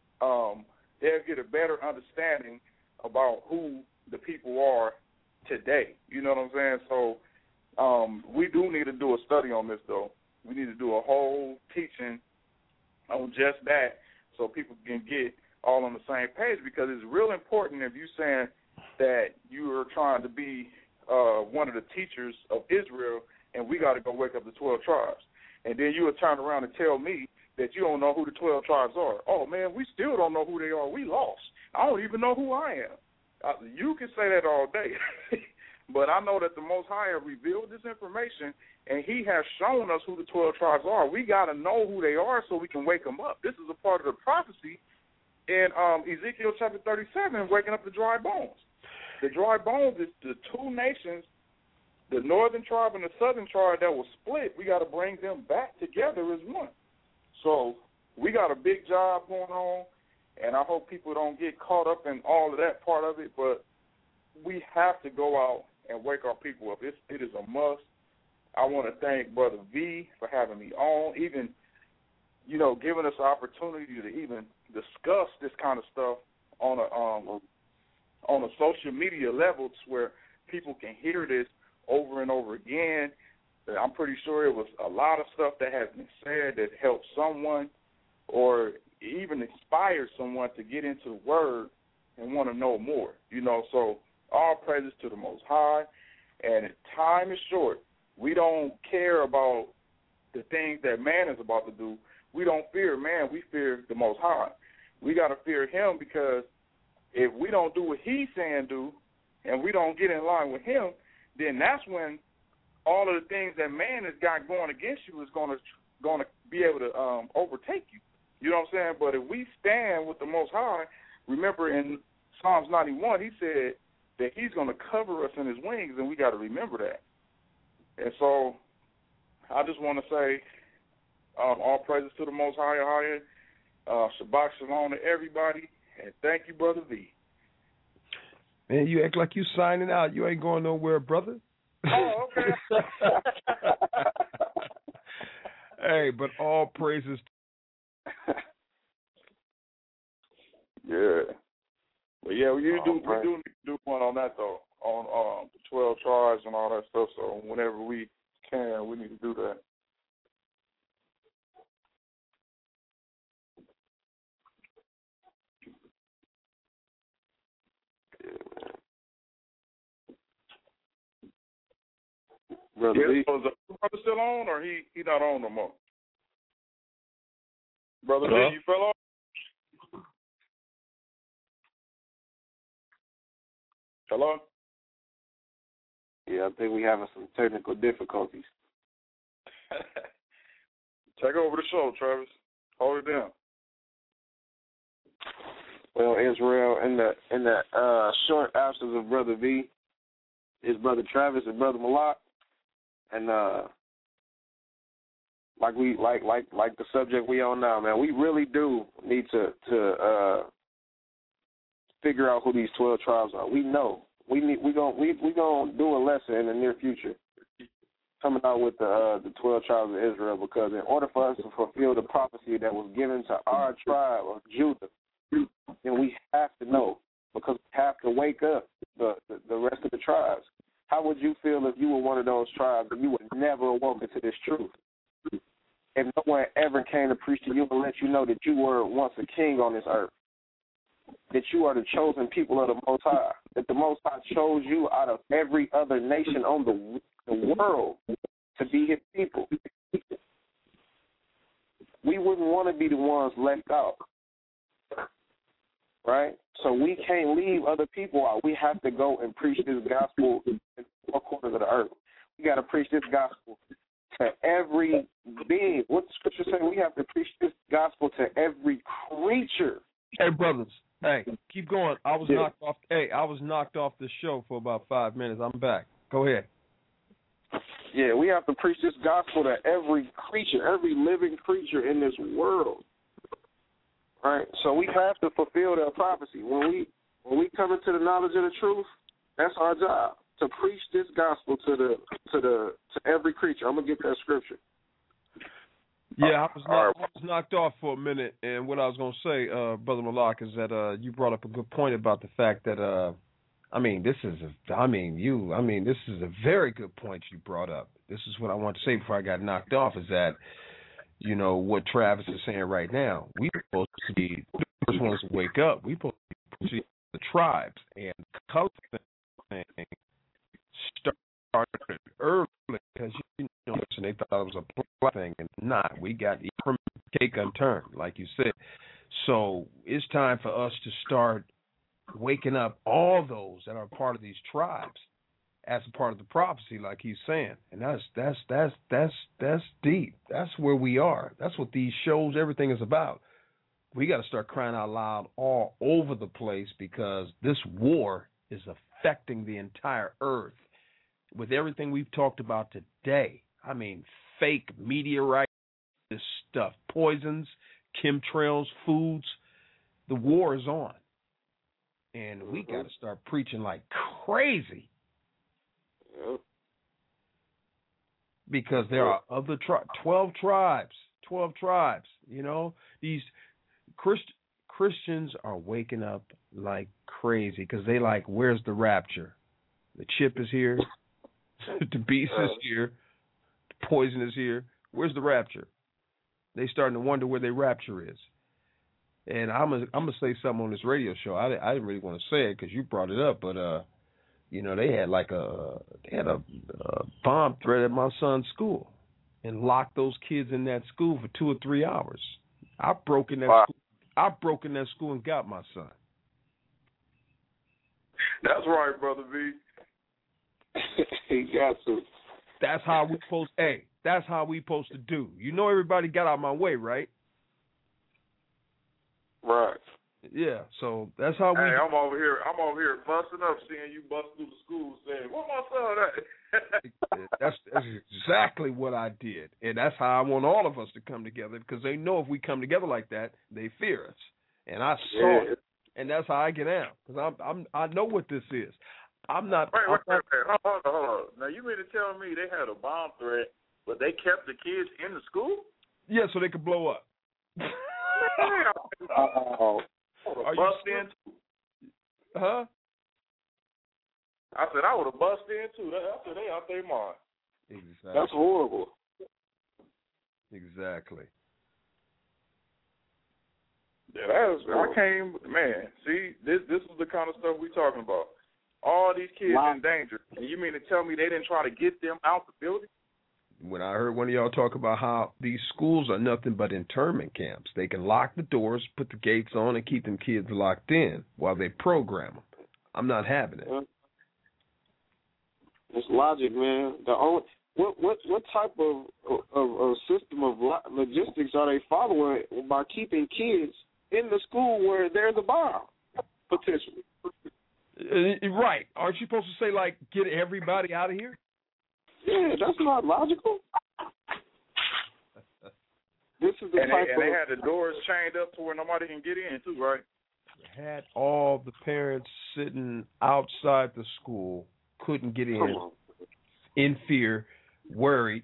understanding about who the people are today. You know what I'm saying? So we do need to do a study on this, though. We need to do a whole teaching on just that, so people can get all on the same page, because it's real important if you're saying that you are trying to be one of the teachers of Israel and we got to go wake up the 12 tribes. And then you would turn around and tell me that you don't know who the 12 tribes are. Oh, man, we still don't know who they are. We lost. I don't even know who I am. You can say that all day. But I know that the Most High have revealed this information, and he has shown us who the 12 tribes are. We got to know who they are so we can wake them up. This is a part of the prophecy in Ezekiel chapter 37, waking up the dry bones. The dry bones is the 2 nations, the northern tribe and the southern tribe that was split. We got to bring them back together as one. So we got a big job going on, and I hope people don't get caught up in all of that part of it, but we have to go out and wake our people up. It is a must. I want to thank Brother V for having me on, even, you know, giving us the opportunity to even discuss this kind of stuff on a social media level, to where people can hear this over and over again. I'm pretty sure it was a lot of stuff that has been said that helped someone or even inspired someone to get into the Word and want to know more. You know, so all praises to the Most High. And time is short. We don't care about the things that man is about to do. We don't fear man. We fear the Most High. We got to fear him, because if we don't do what he's saying do, and we don't get in line with him, then that's when all of the things that man has got going against you is going to be able to overtake you. You know what I'm saying? But if we stand with the Most High, remember in Psalms 91, he said that he's going to cover us in his wings, and we got to remember that. And so I just want to say all praises to the Most High. Shabbat Shalom to everybody, and thank you, Brother V.
Man, you act like you signing out. You ain't going nowhere, brother.
Oh, okay.
Hey, but all praises.
Yeah. But yeah, we do need to do one on that, though, on the 12 tribes and all that stuff. So whenever we can, we need to do that.
Brother
Yeah,
Lee.
so is the brother still on, or he not on no more? Brother
Hello?
Lee, you fell off? Hello?
Yeah, I think we having some technical difficulties.
Take over the show, Travis. Hold it down.
Well, Israel, in the short absence of Brother V, is Brother Travis and Brother Malak, and like the subject we on now, man, we really do need to figure out who these 12 tribes are. We know we gonna do a lesson in the near future, coming out with the 12 tribes of Israel, because in order for us to fulfill the prophecy that was given to our tribe of Judah, then we have to know, because we have to wake up the rest of the tribes. How would you feel if you were one of those tribes and you were never awoken to this truth? If no one ever came to preach to you and let you know that you were once a king on this earth, that you are the chosen people of the Most High, that the Most High chose you out of every other nation on the world to be his people.
we wouldn't want to be the ones left out, right? So we can't leave other people out. We have to go and preach this gospel in the four corners of the earth. We got to preach this gospel to every being. What the scripture say? We have to preach this gospel to every creature.
Hey, brothers. Hey, keep going. I was knocked off. Hey, I was knocked off the show for about 5 minutes. I'm back. Go ahead.
Yeah, we have to preach this gospel to every creature, every living creature in this world. Right? So we have to fulfill that prophecy. When we come into the knowledge of the truth, that's our job, to preach this gospel to every creature. I'm gonna get that scripture.
Yeah, I was knocked off for a minute, and what I was going to say, Brother Malak, is that you brought up a good point about the fact that, this is a very good point you brought up. This is what I want to say before I got knocked off, is that, you know, what Travis is saying right now, we're supposed to be the first ones to wake up. We're supposed to be pushing the tribes, and the color thing started early because, you know, they thought it was a black thing, and not. We got the cake unturned, like you said. So it's time for us to start waking up all those that are part of these tribes as a part of the prophecy, like he's saying. And that's deep. That's where we are. That's what these shows, everything is about. We got to start crying out loud all over the place, because this war is affecting the entire earth. With everything we've talked about today, I mean, fake meteorites, this stuff, poisons, chemtrails, foods, the war is on. And we got to start preaching like crazy. Because there are other 12 tribes, you know. These Christians are waking up like crazy because they like, where's the rapture? The chip is here. The beast is here. The poison is here. Where's the rapture? They starting to wonder where their rapture is. And I'm gonna say something on this radio show. I didn't really want to say it because you brought it up, but you know, they had a bomb threat at my son's school and locked those kids in that school for 2 or 3 hours. I broke in that school and got my son.
That's right, Brother V.
He got to.
That's how we supposed to do. You know, everybody got out of my way, right?
Right.
Yeah, so that's how we.
Hey, I'm over here busting up, seeing you bust through the school, saying, "What my son at?"
That's exactly what I did, and that's how I want all of us to come together, because they know if we come together like that, they fear us, and I saw it, and that's how I get out, because I know what this is. I'm not.
Wait. Hold on. Now you mean to tell me they had a bomb threat, but they kept the kids in the school?
Yeah, so they could blow up.
Are you bust in too?
Huh?
I said I would have bust in too. After they out their mind.
Exactly.
That's horrible.
Exactly.
Yeah, see, this is the kind of stuff we talking about. All these kids in danger. And you mean to tell me they didn't try to get them out the building?
When I heard one of y'all talk about how these schools are nothing but internment camps, they can lock the doors, put the gates on, and keep them kids locked in while they program them. I'm not having it.
It's logic, man. What type of system of logistics are they following by keeping kids in the school where there's a bomb, potentially?
Right. Aren't you supposed to say, like, get everybody out of here?
Yeah, that's not logical. This is the type
they had the doors chained up to where nobody can get in too, right?
They had all the parents sitting outside the school, couldn't get in fear, worried.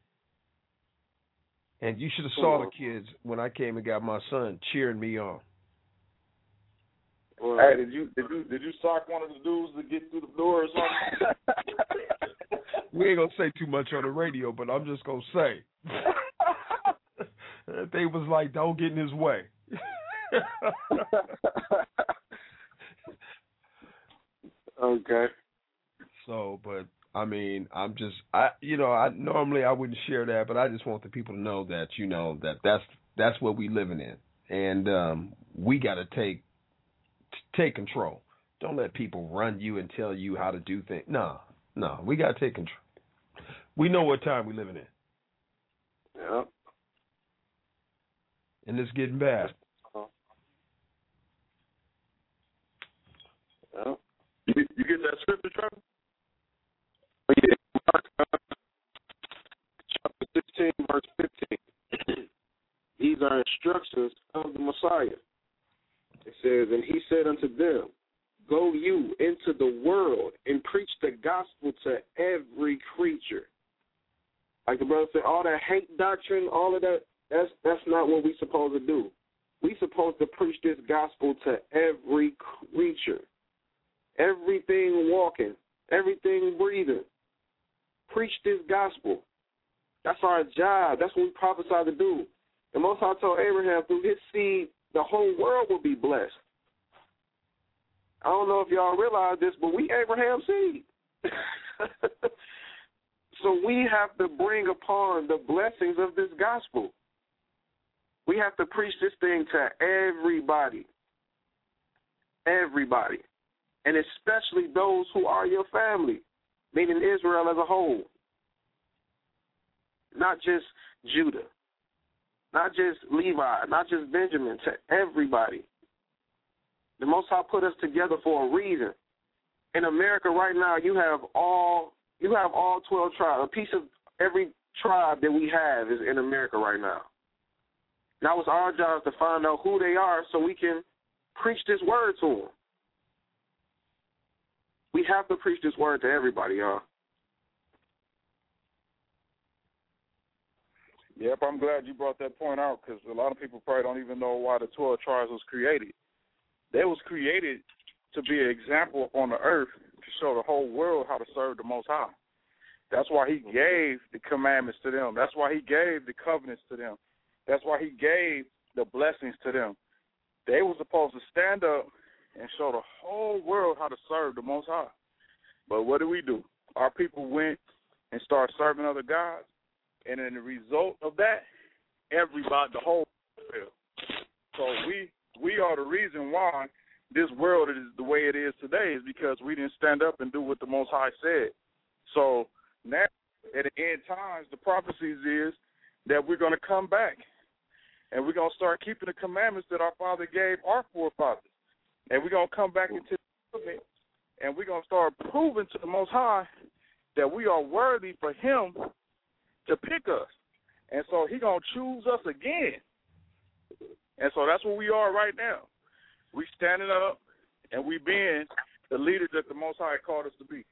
And you should have saw the kids when I came and got my son cheering me on.
Hey, did you sock one of the dudes to get through the door or something?
We ain't gonna say too much on the radio, but I'm just gonna say they was like, "Don't get in his way."
Okay.
So, but I mean, I normally I wouldn't share that, but I just want the people to know that, you know, that's That's what we living in, and we got to take control. Don't let people run you and tell you how to do things. No, we got to take control. We know what time we living in.
Yeah.
And it's getting bad.
Yeah.
You get that scripture, Trevor?
Mark chapter 16, verse 15. These are instructions of the Messiah. It says, and he said unto them, go you into the world and preach the gospel to every creature. Like the brother said, all that hate doctrine, all of that, that's not what we're supposed to do. We're supposed to preach this gospel to every creature. Everything walking, everything breathing. Preach this gospel. That's our job. That's what we prophesy to do. The Most High told Abraham, through his seed, the whole world will be blessed. I don't know if y'all realize this, but we Abraham's seed. So we have to bring upon the blessings of this gospel. We have to preach this thing to everybody. Everybody. And especially those who are your family, meaning Israel as a whole. Not just Judah, not just Levi, not just Benjamin, to everybody. The Most High put us together for a reason. In America right now, you have all 12 tribes. A piece of every tribe that we have is in America right now. Now it's our job to find out who they are so we can preach this word to them. We have to preach this word to everybody, y'all.
Yep, I'm glad you brought that point out because a lot of people probably don't even know why the 12 tribes was created. They was created to be an example on the earth to show the whole world how to serve the Most High. That's why he gave the commandments to them. That's why he gave the covenants to them. That's why he gave the blessings to them. They were supposed to stand up and show the whole world how to serve the Most High. But what do? Our people went and started serving other gods, and in the result of that, everybody, the whole world failed. So we are the reason why this world is the way it is today is because we didn't stand up and do what the Most High said. So now, at the end times, the prophecies is that we're going to come back, and we're going to start keeping the commandments that our Father gave our forefathers. And we're going to come back into the covenant, and we're going to start proving to the Most High that we are worthy for him to pick us. And so he's going to choose us again. And so that's where we are right now. We standing up, and we being the leaders that the Most High called us to be.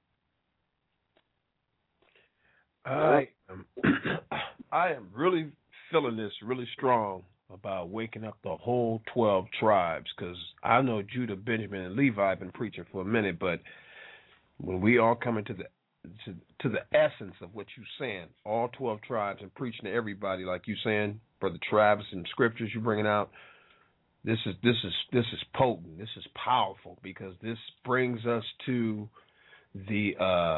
I am really feeling this really strong about waking up the whole 12 tribes because I know Judah, Benjamin, and Levi have been preaching for a minute, but when we all come into the essence of what you're saying, all 12 tribes and preaching to everybody like you're saying, Brother Travis, and scriptures you're bringing out, this is potent. This is powerful because this brings us to the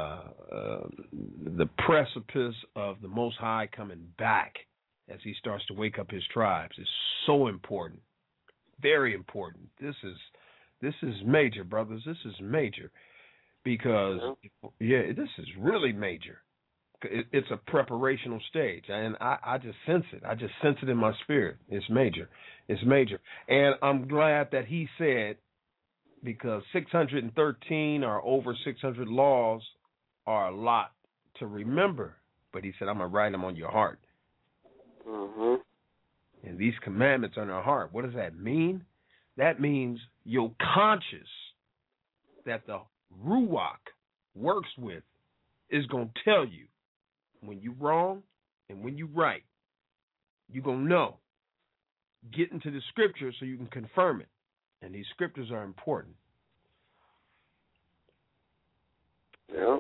precipice of the Most High coming back as he starts to wake up his tribes. It's so important, very important. This is major, brothers. This is major because this is really major. It's a preparational stage, and I just sense it. I just sense it in my spirit. It's major. It's major. And I'm glad that he said, because 613 or over 600 laws are a lot to remember. But he said, I'm going to write them on your heart.
Mm-hmm.
And these commandments are in our heart. What does that mean? That means you're conscious that the Ruach works with is going to tell you when you're wrong and when you're right. You're going to know. Get into the scriptures so you can confirm it. And these scriptures are important.
Yeah.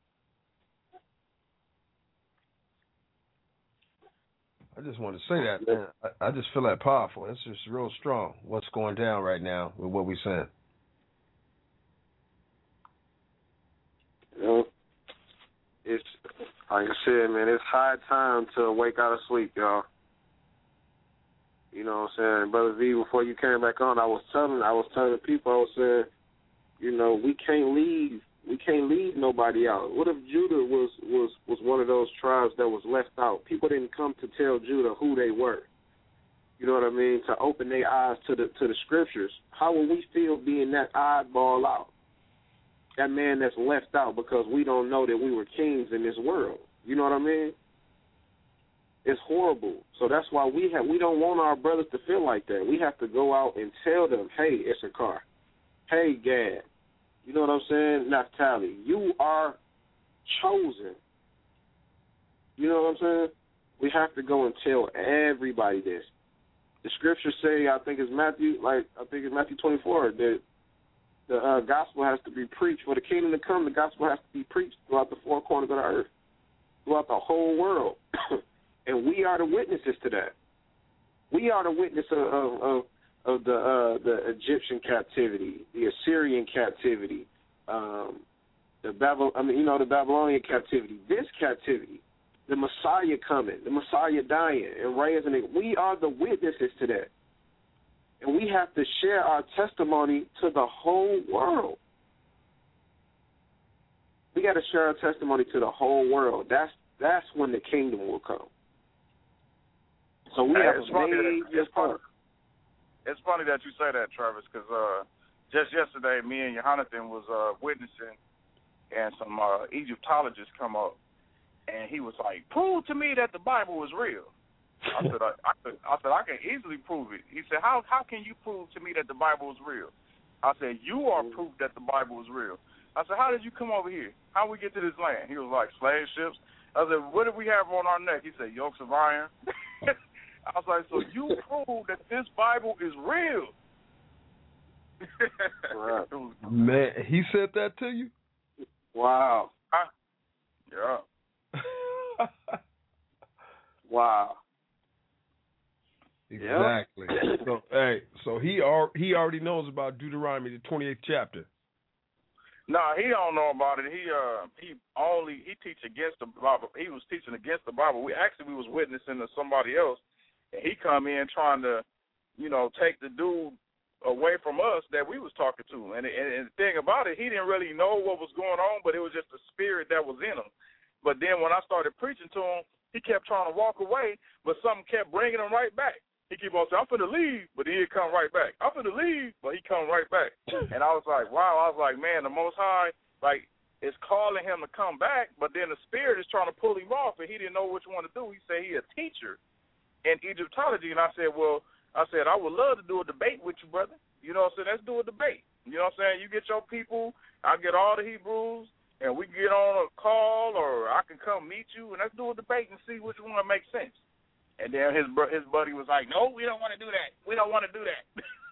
I just want to say that, man. I just feel that powerful. It's just real strong, what's going down right now with what we're saying.
Yeah. It's, like I said, man, it's high time to wake out of sleep, y'all. You know what I'm saying? Brother V, before you came back on, I was telling the people, I was saying, you know, we can't leave nobody out. What if Judah was one of those tribes that was left out? People didn't come to tell Judah who they were. You know what I mean? To open their eyes to the scriptures. How will we feel being that oddball out? That man that's left out because we don't know that we were kings in this world. You know what I mean? It's horrible. So that's why we don't want our brothers to feel like that. We have to go out and tell them, hey, Issachar, hey, Gad, you know what I'm saying, Naphtali, you are chosen. You know what I'm saying? We have to go and tell everybody this. The scriptures say, I think it's Matthew 24, that the gospel has to be preached. For the kingdom to come, the gospel has to be preached throughout the four corners of the earth, throughout the whole world. And we are the witnesses to that. We are the witness of the Egyptian captivity, the Assyrian captivity, the Babylonian captivity, this captivity, the Messiah coming, the Messiah dying and rising. We are the witnesses to that. And we have to share our testimony to the whole world. We got to share our testimony to the whole world. That's when the kingdom will come. So we have a major part.
It's funny that you say that, Travis, because just yesterday, me and Jonathan was witnessing, and some Egyptologists come up, and he was like, "Prove to me that the Bible is real." I said, I can easily prove it. He said, How can you prove to me that the Bible is real? I said, you are proof that the Bible is real. I said, how did you come over here? How we get to this land? He was like, slave ships. I said, what do we have on our neck? He said, yokes of iron. I was like, so you prove that this Bible is real.
Right.
Man, he said that to you?
Wow.
Yeah.
Wow.
Exactly. Yep. So he already knows about Deuteronomy, the 28th chapter.
No, he don't know about it. He teach against the Bible. He was teaching against the Bible. We was witnessing to somebody else, and he come in trying to, take the dude away from us that we was talking to. And the thing about it, he didn't really know what was going on, but it was just the spirit that was in him. But then when I started preaching to him, he kept trying to walk away, but something kept bringing him right back. He keep on saying, I'm finna leave, but he'd come right back. I'm finna leave, but he come right back. And I was like, wow. I was like, man, the Most High, is calling him to come back, but then the Spirit is trying to pull him off, and he didn't know which one to do. He said he a teacher in Egyptology, and I said, I would love to do a debate with you, brother. You know what I'm saying? Let's do a debate. You know what I'm saying? You get your people, I get all the Hebrews, and we get on a call, or I can come meet you, and let's do a debate and see which one makes sense. And then his buddy was like, no, we don't want to do that. We don't want to do that.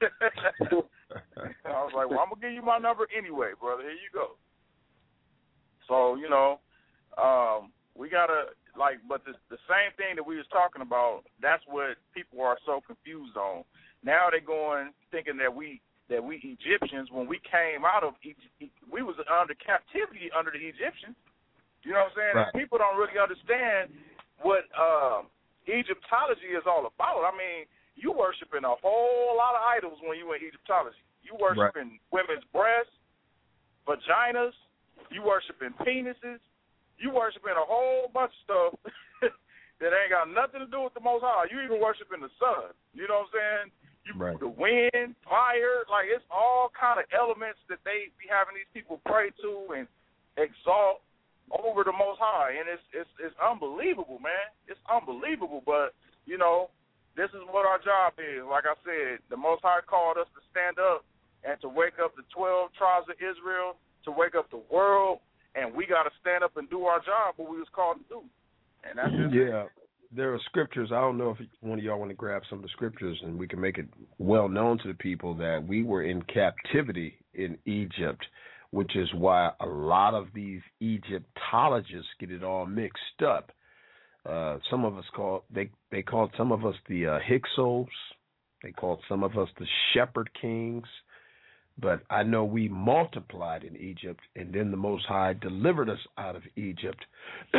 I was like, well, I'm going to give you my number anyway, brother. Here you go. So, we got to, but the same thing that we was talking about, that's what people are so confused on. Now they're going thinking that we Egyptians, when we came out of Egypt, we was under captivity under the Egyptians. You know what I'm saying? Right. And people don't really understand what Egyptology is all about. I mean, you worshiping a whole lot of idols when you in Egyptology. You worshiping women's breasts, vaginas. You worshiping penises. You worshiping a whole bunch of stuff that ain't got nothing to do with the Most High. You even worshiping the sun. You know what I'm saying? The wind, fire, it's all kind of elements that they be having these people pray to and exalt over the Most High, and it's unbelievable, man. It's unbelievable, but, this is what our job is. Like I said, the Most High called us to stand up and to wake up the 12 tribes of Israel, to wake up the world, and we got to stand up and do our job, what we was called to do. And that's just
it. There are scriptures. I don't know if one of y'all want to grab some of the scriptures, and we can make it well known to the people that we were in captivity in Egypt, which is why a lot of these Egyptologists get it all mixed up. Some of us they called some of us the Hyksos. They called some of us the Shepherd Kings. But I know we multiplied in Egypt, and then the Most High delivered us out of Egypt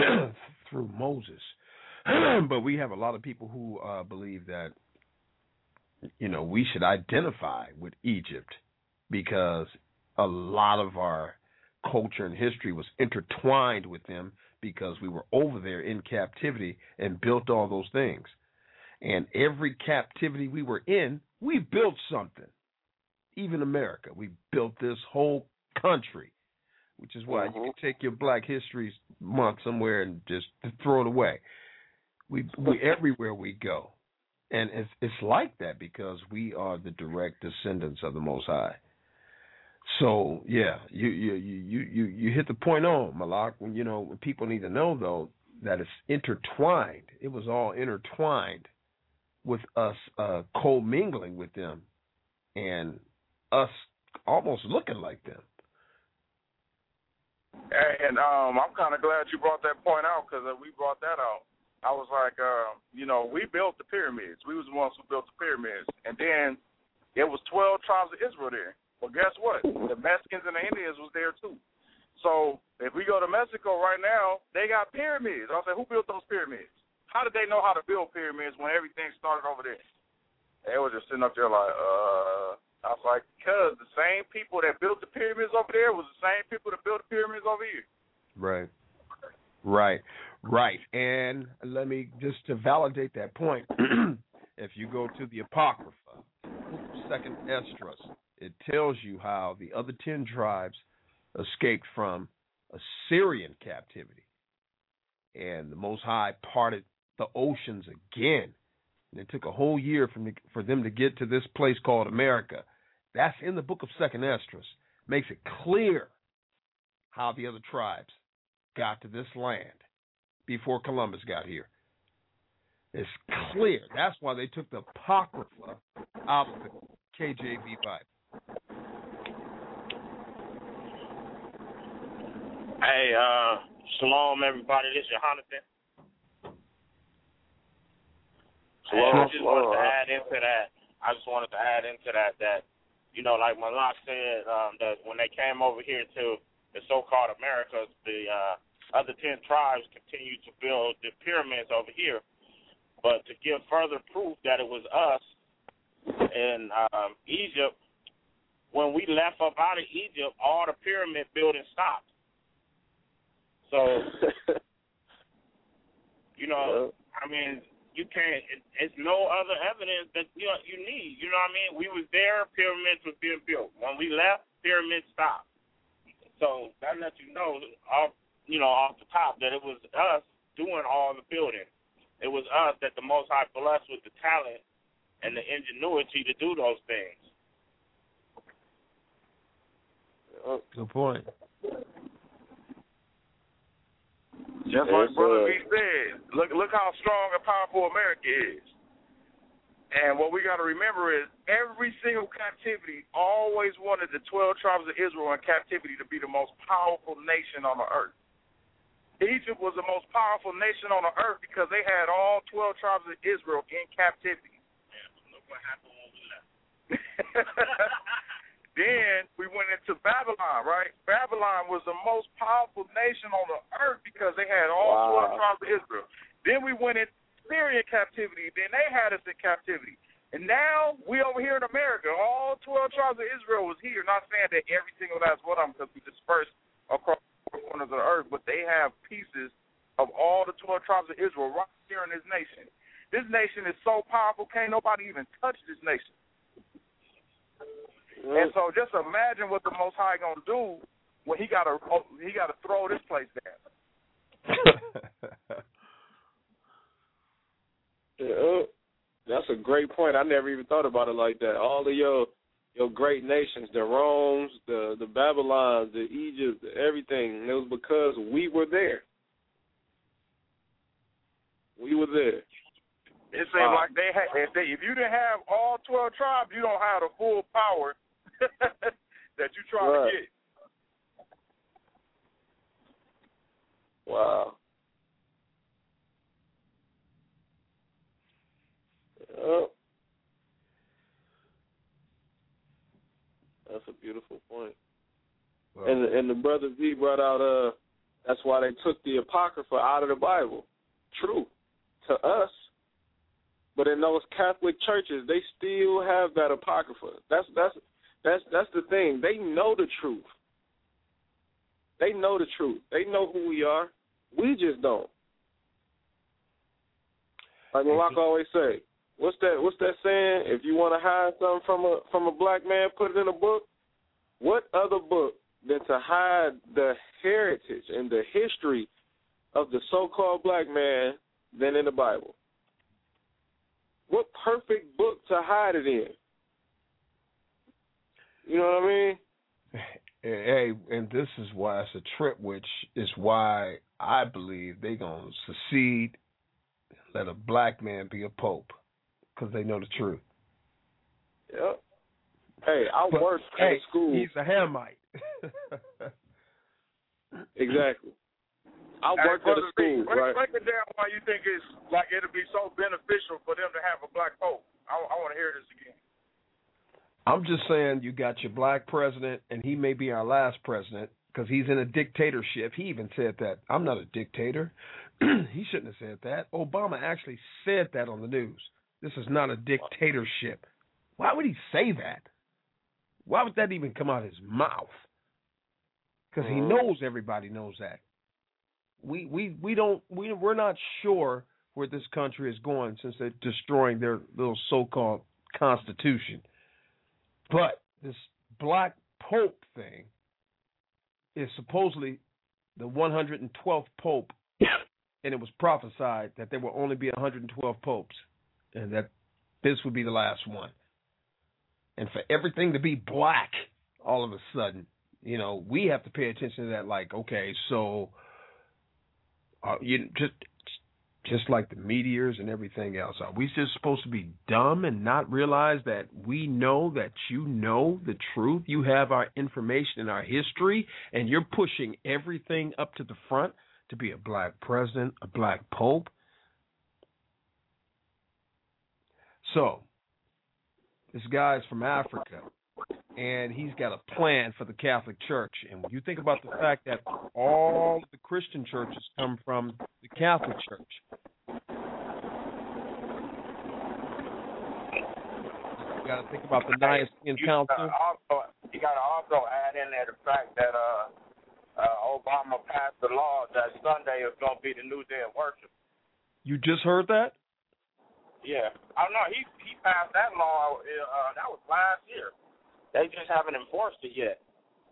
through Moses. But we have a lot of people who believe that we should identify with Egypt because a lot of our culture and history was intertwined with them because we were over there in captivity and built all those things. And every captivity we were in, we built something. Even America, we built this whole country, which is why you can take your Black History Month somewhere and just throw it away. We everywhere we go. And it's like that because we are the direct descendants of the Most High. So yeah, you hit the point on, Malak. When people need to know though that it's intertwined. It was all intertwined with us co-mingling with them and us almost looking like them.
And I'm kind of glad you brought that point out because we brought that out. I was like, we built the pyramids. We was the ones who built the pyramids. And then there was 12 tribes of Israel there. Well, guess what? The Mexicans and the Indians was there too. So if we go to Mexico right now, they got pyramids. I was like, who built those pyramids? How did they know how to build pyramids when everything started over there? They were just sitting up there like, I was like, because the same people that built the pyramids over there was the same people that built the pyramids over here.
Right. And let me, just to validate that point, if you go to the Apocrypha, Second Esdras, it tells you how the other 10 tribes escaped from Assyrian captivity. And the Most High parted the oceans again. And it took a whole year for them to get to this place called America. That's in the book of Second Esdras. Makes it clear how the other tribes got to this land before Columbus got here. It's clear. That's why they took the Apocrypha out of the KJV Bible.
Hey, shalom, everybody. This is Jonathan. I just wanted to add into that. That like Malak said, that when they came over here to the so-called Americas, the other 10 tribes continued to build the pyramids over here. But to give further proof that it was us in Egypt, when we left up out of Egypt, all the pyramid building stopped. So, I mean, you can't. It's no other evidence that you need. You know what I mean? We was there, pyramids was being built. When we left, pyramids stopped. So that lets you know off the top that it was us doing all the building. It was us that the Most High blessed with the talent and the ingenuity to do those things.
Good point.
Just like Brother B said, look how strong and powerful America is. And what we got to remember is every single captivity always wanted the 12 tribes of Israel in captivity to be the most powerful nation on the earth. Egypt was the most powerful nation on the earth because they had all 12 tribes of Israel in captivity.
Yeah, look what happened when we left.
Then we went into Babylon, right? Babylon was the most powerful nation on the earth because they had all 12 tribes of Israel. Then we went into Syrian captivity. Then they had us in captivity. And now we over here in America. All 12 tribes of Israel was here. Not saying that every single last one of them because we dispersed across the corners of the earth, but they have pieces of all the 12 tribes of Israel right here in this nation. This nation is so powerful, can't nobody even touch this nation. And so just imagine what the Most High gonna do when he gotta throw this place down.
That's a great point. I never even thought about it like that. All of your great nations, the Romes, the Babylons, the Egypt, everything, it was because we were there. We were there.
It seemed like they had. If you didn't have all 12 tribes, you don't have the full power that you try to get.
Wow. That's a beautiful point. Wow. And the brother V brought out that's why they took the Apocrypha out of the Bible. True. To us, But in those Catholic churches, they still have that apocrypha. That's the thing. They know the truth. They know the truth. They know who we are. We just don't. Like Malak always say, what's that saying? If you want to hide something from a black man, put it in a book. What other book than to hide the heritage and the history of the so-called black man than in the Bible? What perfect book to hide it in? You know what I mean?
Hey, and this is why it's a trip, which is why I believe they're going to secede, let a black man be a pope, because they know the truth.
Yep. Hey, I worked at a school.
He's a Hamite.
Exactly. I worked at a school, right?
Break it down why you think it's like it'll be so beneficial for them to have a black pope. I want to hear this again.
I'm just saying you got your black president, and he may be our last president because he's in a dictatorship. He even said that. I'm not a dictator. He shouldn't have said that. Obama actually said that on the news. This is not a dictatorship. Why would he say that? Why would that even come out of his mouth? Because he knows everybody knows that. We're not sure where this country is going since they're destroying their little so-called constitution. But this black pope thing is supposedly the 112th pope, and it was prophesied that there will only be 112 popes, and that this would be the last one. And for everything to be black all of a sudden, you know, we have to pay attention to that. Like, okay, so you just like the meteors and everything else, are we just supposed to be dumb and not realize that we know that you know the truth? You have our information and our history, and you're pushing everything up to the front to be a black president, a black pope. So this guy's from Africa, and he's got a plan for the Catholic Church. And when you think about the fact that all of the Christian churches come from the Catholic Church, you got to think about the Nicene Council.
You got to also add in there the fact that Obama passed the law that Sunday is going to be the new day of worship.
You just heard that?
Yeah. I don't know. He passed that law. That was last year. They just haven't enforced it yet.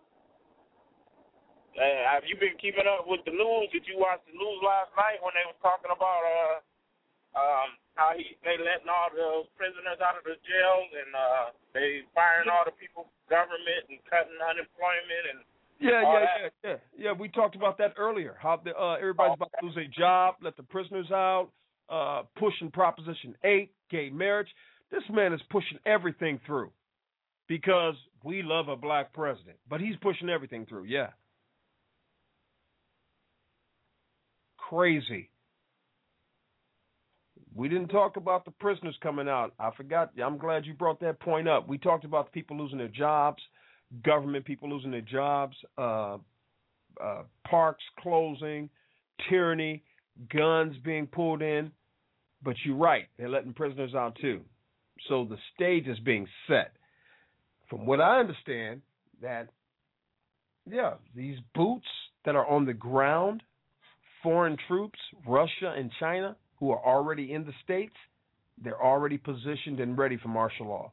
Have you been keeping up with the news? Did you watch the news last night when they was talking about how they letting all the prisoners out of the jails and they firing all the people from government and cutting unemployment and
Yeah. We talked about that earlier. How everybody's about to lose their job, let the prisoners out, pushing Proposition 8, gay marriage. This man is pushing everything through because we love a black president. But he's pushing everything through, yeah. Crazy. We didn't talk about the prisoners coming out. I forgot. I'm glad you brought that point up. We talked about the people losing their jobs, government people losing their jobs, parks closing, tyranny, guns being pulled in. But you're right. They're letting prisoners out too. So the stage is being set. From what I understand, that, yeah, these boots that are on the ground, foreign troops, Russia and China, who are already in the States, they're already positioned and ready for martial law.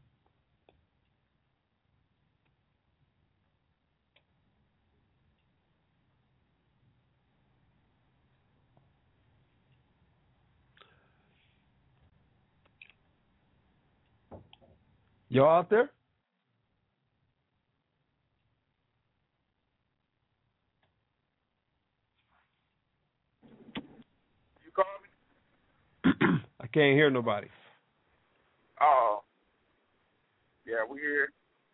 Y'all out there?
You call me?
I can't hear nobody.
Oh. Yeah, we here.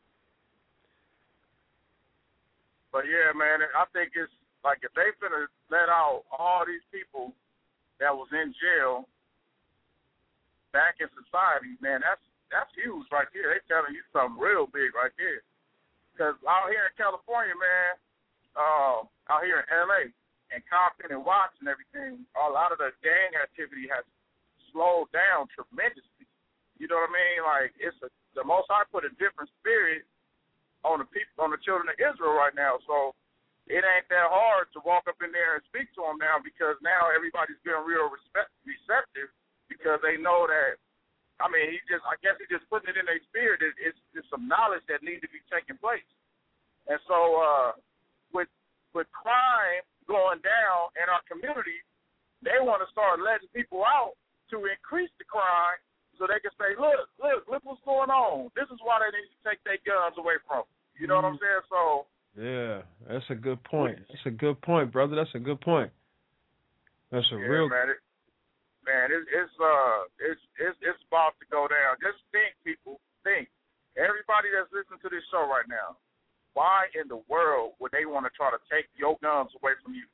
But yeah, man, I think it's like if they finna let out all these people that was in jail back in society, man, that's huge right there. They telling you something real big right there. Because out here in California, man, out here in L.A. and Compton and Watts and everything, a lot of the gang activity has slowed down tremendously. You know what I mean? Like the Most High put a different spirit on the people, on the children of Israel right now. So it ain't that hard to walk up in there and speak to them now, because now everybody's being real receptive, because they know that. I mean, I guess he just putting it in their spirit. It's some knowledge that needs to be taking place. And so with crime going down in our community, they want to start letting people out to increase the crime, so they can say, look what's going on. This is why they need to take their guns away from them. You know what I'm saying? So
yeah, that's a good point. That's a good point, brother. That's a good point. That's a real.
Man, it's about to go down. Just think, people. Think. Everybody that's listening to this show right now, why in the world would they want to try to take your guns away from you?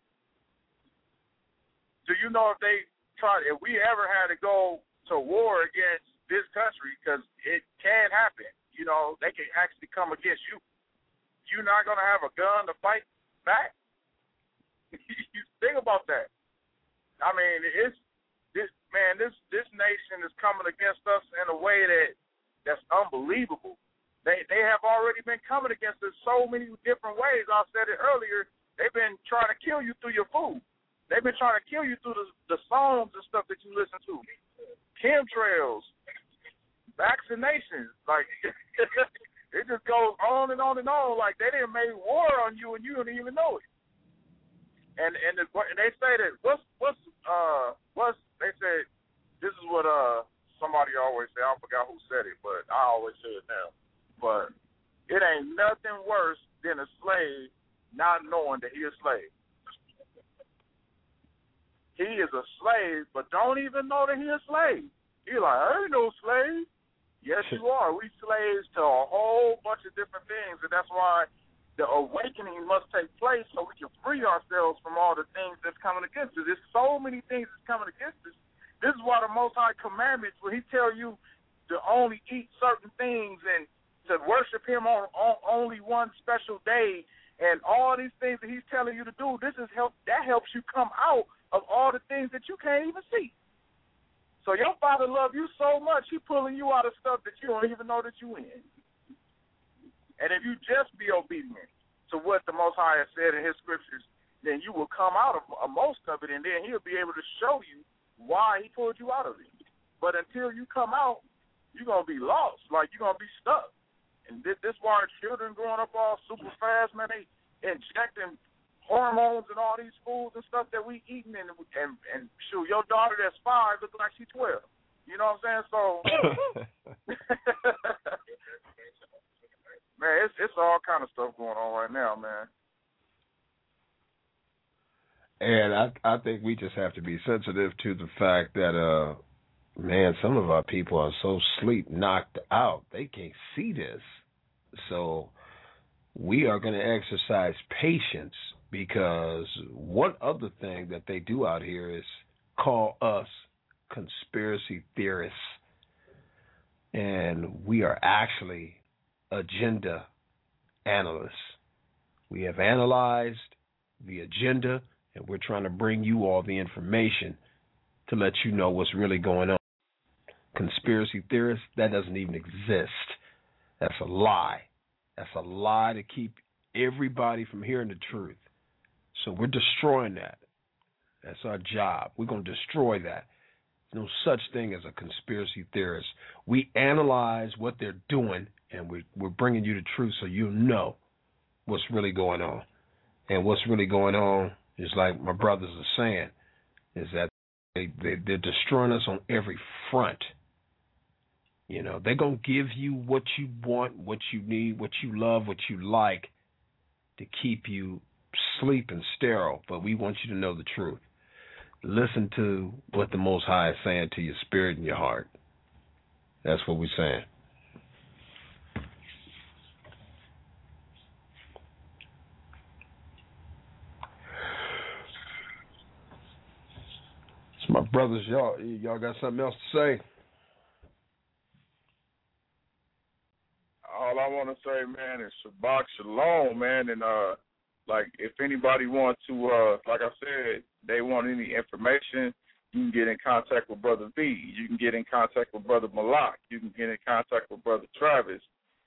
Do you know if we ever had to go to war against this country, because it can happen. You know, they can actually come against you. You're not going to have a gun to fight back? You think about that. I mean, this nation is coming against us in a way that's unbelievable. They have already been coming against us so many different ways. I said it earlier. They've been trying to kill you through your food. They've been trying to kill you through the songs and stuff that you listen to. Chemtrails, vaccinations, like it just goes on and on and on. Like they didn't make war on you and you don't even know it. And they say that what's they said, this is what somebody always say. I forgot who said it, but I always say it now. But it ain't nothing worse than a slave not knowing that he's a slave. He is a slave, but don't even know that he's a slave. He's like, I ain't no slave. Yes, you are. We slaves to a whole bunch of different things, and that's why the awakening must take place so we can free ourselves from all the things that's coming against us. There's so many things that's coming against us. This is why the Most High commandments, when he tell you to only eat certain things and to worship him on only one special day, and all these things that he's telling you to do, that helps you come out of all the things that you can't even see. So your Father loves you so much, he's pulling you out of stuff that you don't even know that you in. And if you just be obedient to what the Most High has said in his scriptures, then you will come out of most of it, and then he'll be able to show you why he pulled you out of it. But until you come out, you're going to be lost. Like, you're going to be stuck. And this is why our children growing up all super fast, man, they injecting hormones and all these foods and stuff that we eating, and shoot, your daughter that's 5 looks like she's 12. You know what I'm saying? So, man, it's all kind of stuff going on right now, man.
And I think we just have to be sensitive to the fact that, man, some of our people are so sleep knocked out, they can't see this. So we are going to exercise patience, because one other thing that they do out here is call us conspiracy theorists. And we are actually agenda analysts. We have analyzed the agenda, and we're trying to bring you all the information to let you know what's really going on. Conspiracy theorists, that doesn't even exist. That's a lie. That's a lie to keep everybody from hearing the truth. So we're destroying that. That's our job. We're going to destroy that. There's no such thing as a conspiracy theorist. We analyze what they're doing, and we're bringing you the truth so you know what's really going on. And what's really going on is, like my brothers are saying, is that they're destroying us on every front. You know, they're going to give you what you want, what you need, what you love, what you like to keep you sleep and sterile, but we want you to know the truth. Listen to what the Most High is saying to your spirit and your heart. That's what we're saying. So my brothers, y'all got something else to say?
All I want to say, man, is Shabbat Shalom, man, and like, if anybody wants to, like I said, they want any information, You can get in contact with Brother V. You can get in contact with Brother Malak. You can get in contact with Brother Travis.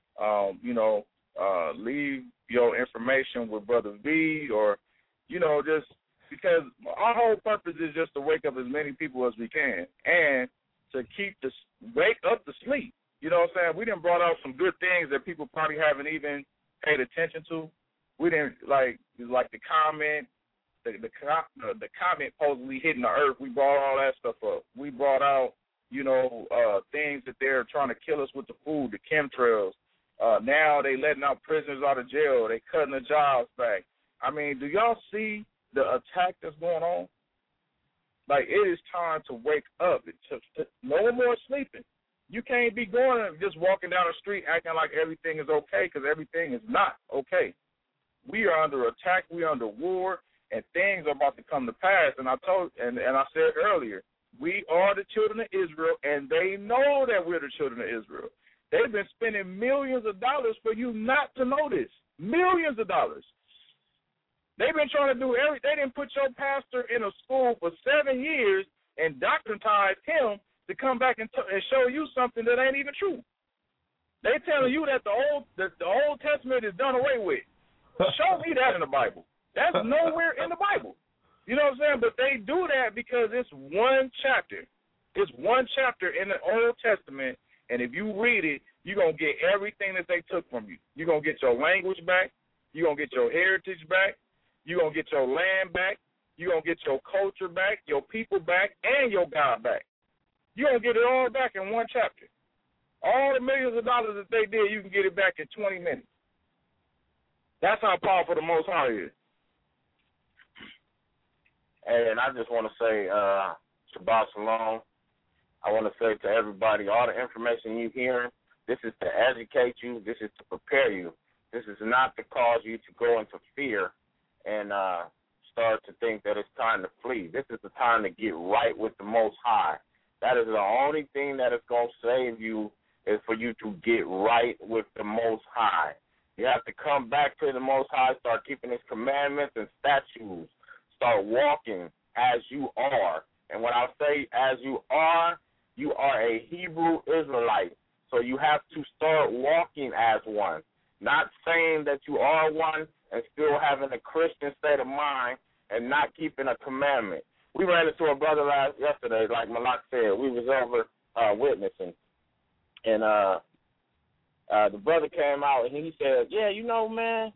Leave your information with Brother V, or, just because our whole purpose is just to wake up as many people as we can and to wake up the sleep. You know what I'm saying? We done brought out some good things that people probably haven't even paid attention to. We didn't like the comment, the comment supposedly hitting the earth. We brought all that stuff up. We brought out, things that they're trying to kill us with the food, the chemtrails. Now they letting out prisoners out of jail. They cutting the jobs back. I mean, do y'all see the attack that's going on? Like, it is time to wake up. No more sleeping. You can't be going and just walking down the street acting like everything is okay, because everything is not okay. We are under attack. We are under war, and things are about to come to pass. And I said earlier, we are the children of Israel, and they know that we're the children of Israel. They've been spending millions of dollars for you not to know this. Millions of dollars. They've been trying to do everything. They didn't put your pastor in a school for 7 years and doctrinize him to come back and show you something that ain't even true. They telling you that the Old Testament is done away with. Show me that in the Bible. That's nowhere in the Bible. You know what I'm saying? But they do that because it's one chapter. It's one chapter in the Old Testament, and if you read it, you're going to get everything that they took from you. You're going to get your language back. You're going to get your heritage back. You're going to get your land back. You're going to get your culture back, your people back, and your God back. You're going to get it all back in one chapter. All the millions of dollars that they did, you can get it back in 20 minutes. That's how powerful the Most High is.
And I just want to say, Shabbat Shalom. I want to say to everybody, all the information you're hearing, this is to educate you. This is to prepare you. This is not to cause you to go into fear and start to think that it's time to flee. This is the time to get right with the Most High. That is the only thing that is going to save you, is for you to get right with the Most High. You have to come back to the Most High, start keeping His commandments and statutes, start walking as you are. And when I say as you are a Hebrew Israelite. So you have to start walking as one, not saying that you are one and still having a Christian state of mind and not keeping a commandment. We ran into a brother yesterday, like Malak said. We was over witnessing, and the brother came out and he said, "Yeah, man,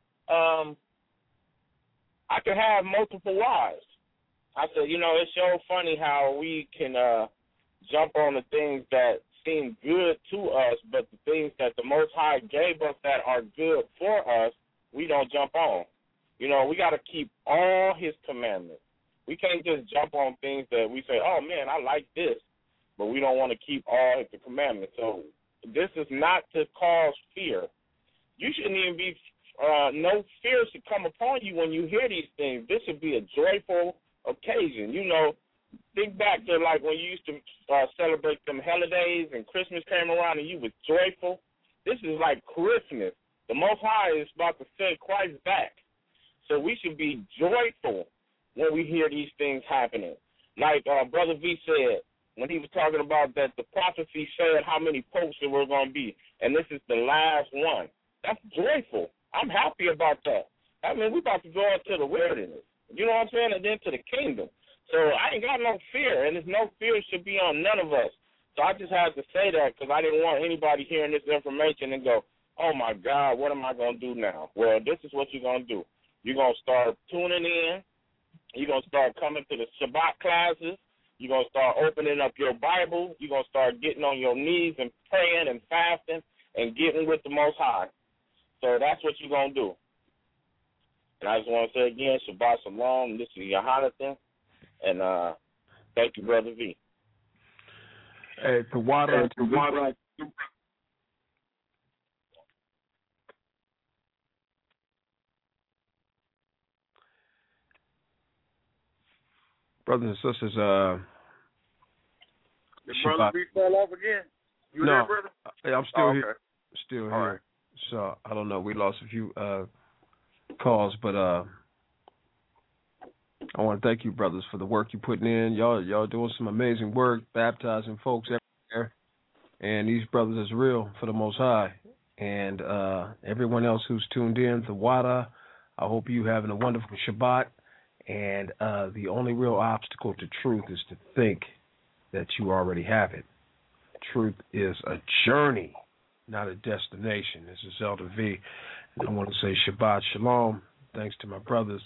I can have multiple wives." I said, it's so funny how we can jump on the things that seem good to us, but the things that the Most High gave us that are good for us, we don't jump on. We got to keep all His commandments. We can't just jump on things that we say, oh, man, I like this, but we don't want to keep all the commandments. So this is not to cause fear. You shouldn't even be, no fear should come upon you when you hear these things. This should be a joyful occasion. Think back to like when you used to celebrate them holidays and Christmas came around and you was joyful. This is like Christmas. The Most High is about to send Christ back. So we should be joyful when we hear these things happening. Like Brother V said when he was talking about that the prophecy said how many popes there were going to be, and this is the last one. That's joyful. I'm happy about that. I mean, we're about to go into the wilderness. You know what I'm saying? And then to the kingdom. So I ain't got no fear, and there's no fear should be on none of us. So I just had to say that because I didn't want anybody hearing this information and go, oh, my God, what am I going to do now? Well, this is what you're going to do. You're going to start tuning in. You're going to start coming to the Shabbat classes. You're going to start opening up your Bible. You're going to start getting on your knees and praying and fasting and getting with the Most High. So that's what you're going to do. And I just want to say again, Shabbat Shalom. This is Yohanathan. And thank you, Brother V.
Hey, Tawada. Brothers and sisters,
your brother V fell off again? You there, brother?
I'm still here.
Okay.
Still here.
All right.
So I don't know. We lost a few calls, but I want to thank you, brothers, for the work you're putting in. Y'all doing some amazing work, baptizing folks everywhere. And these brothers is real for the Most High. And everyone else who's tuned in, the Wada, I hope you having a wonderful Shabbat. And the only real obstacle to truth is to think that you already have it. Truth is a journey, not a destination. This is Elder V. And I want to say Shabbat Shalom. Thanks to my brothers.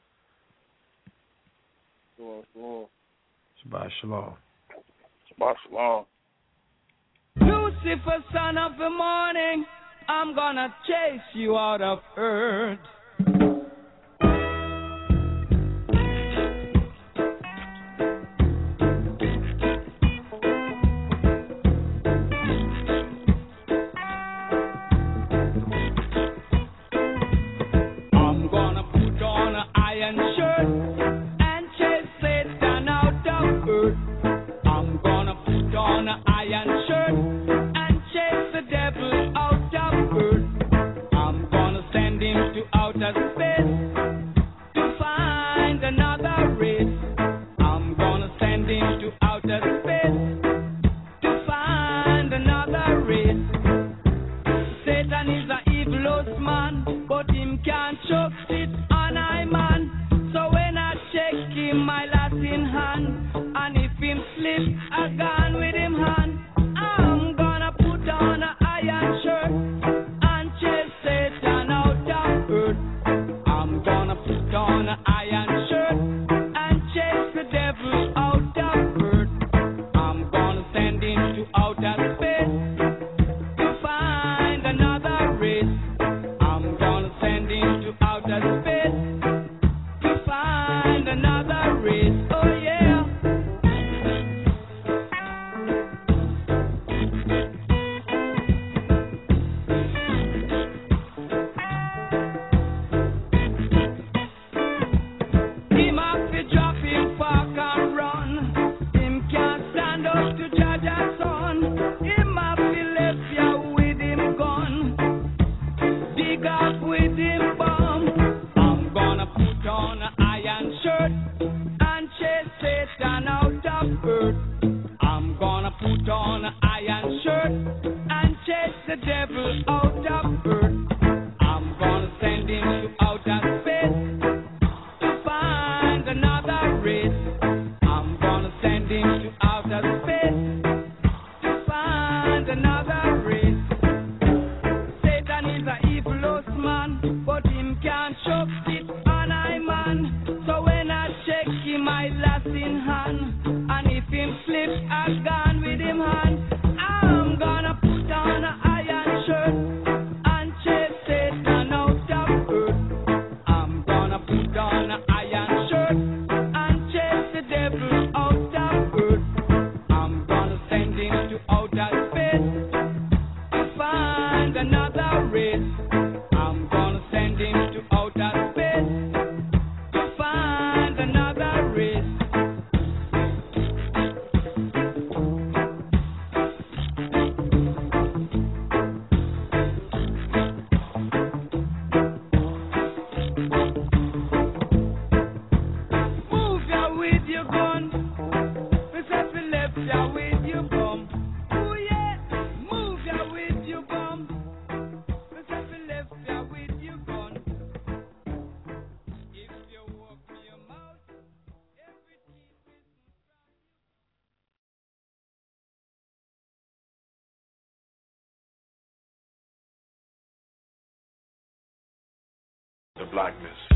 Shabbat Shalom.
Shabbat Shalom.
Lucifer, son of the morning, I'm gonna chase you out of earth. I'm gonna put on an iron shirt and chase Satan out of earth. I'm gonna put on an iron shirt and chase the devil out of earth. I'm gonna send him to outer space to find another race. I'm gonna send him to outer space to find another race. Satan is a evilous man, but him can't choke it on I man. So when I check him, my last in hand, and if him slip, I gone with him hand. I'm gonna put on an iron shirt and chase Satan out of earth. I'm gonna put on an iron shirt and chase the devil out of earth. I'm gonna send him to outer space to find another race. I'm gonna send him to outer space to find another race. Oh yeah. Him have to drop him, park and run. Him can't stand up to judge a son. Him have to left ya with him gun. Dig up with him bomb. I'm gonna put on an iron shirt and chase Satan out of earth. I'm gonna put on an iron shirt and chase the devil out of earth. I'm gonna send him to outer space to find another race. I'm gonna send him to outer space to find another race. Satan is a evilous man, but him can't choke it on I man. So when I check him, I last in hand, and if him slip, I gone with him hand. I'm gonna put on an iron shirt and chase Satan out of earth. I'm gonna put on an iron shirt and chase the devil out of earth. I'm gonna send him to outer space to find another race. I'm gonna send him to outer space to find another race. Move ya with your gun. We said we left ya with your bum. Ooh yeah. Move ya with your bum. We said we left ya with your gun. If you open your mouth, every teeth will
The blackness.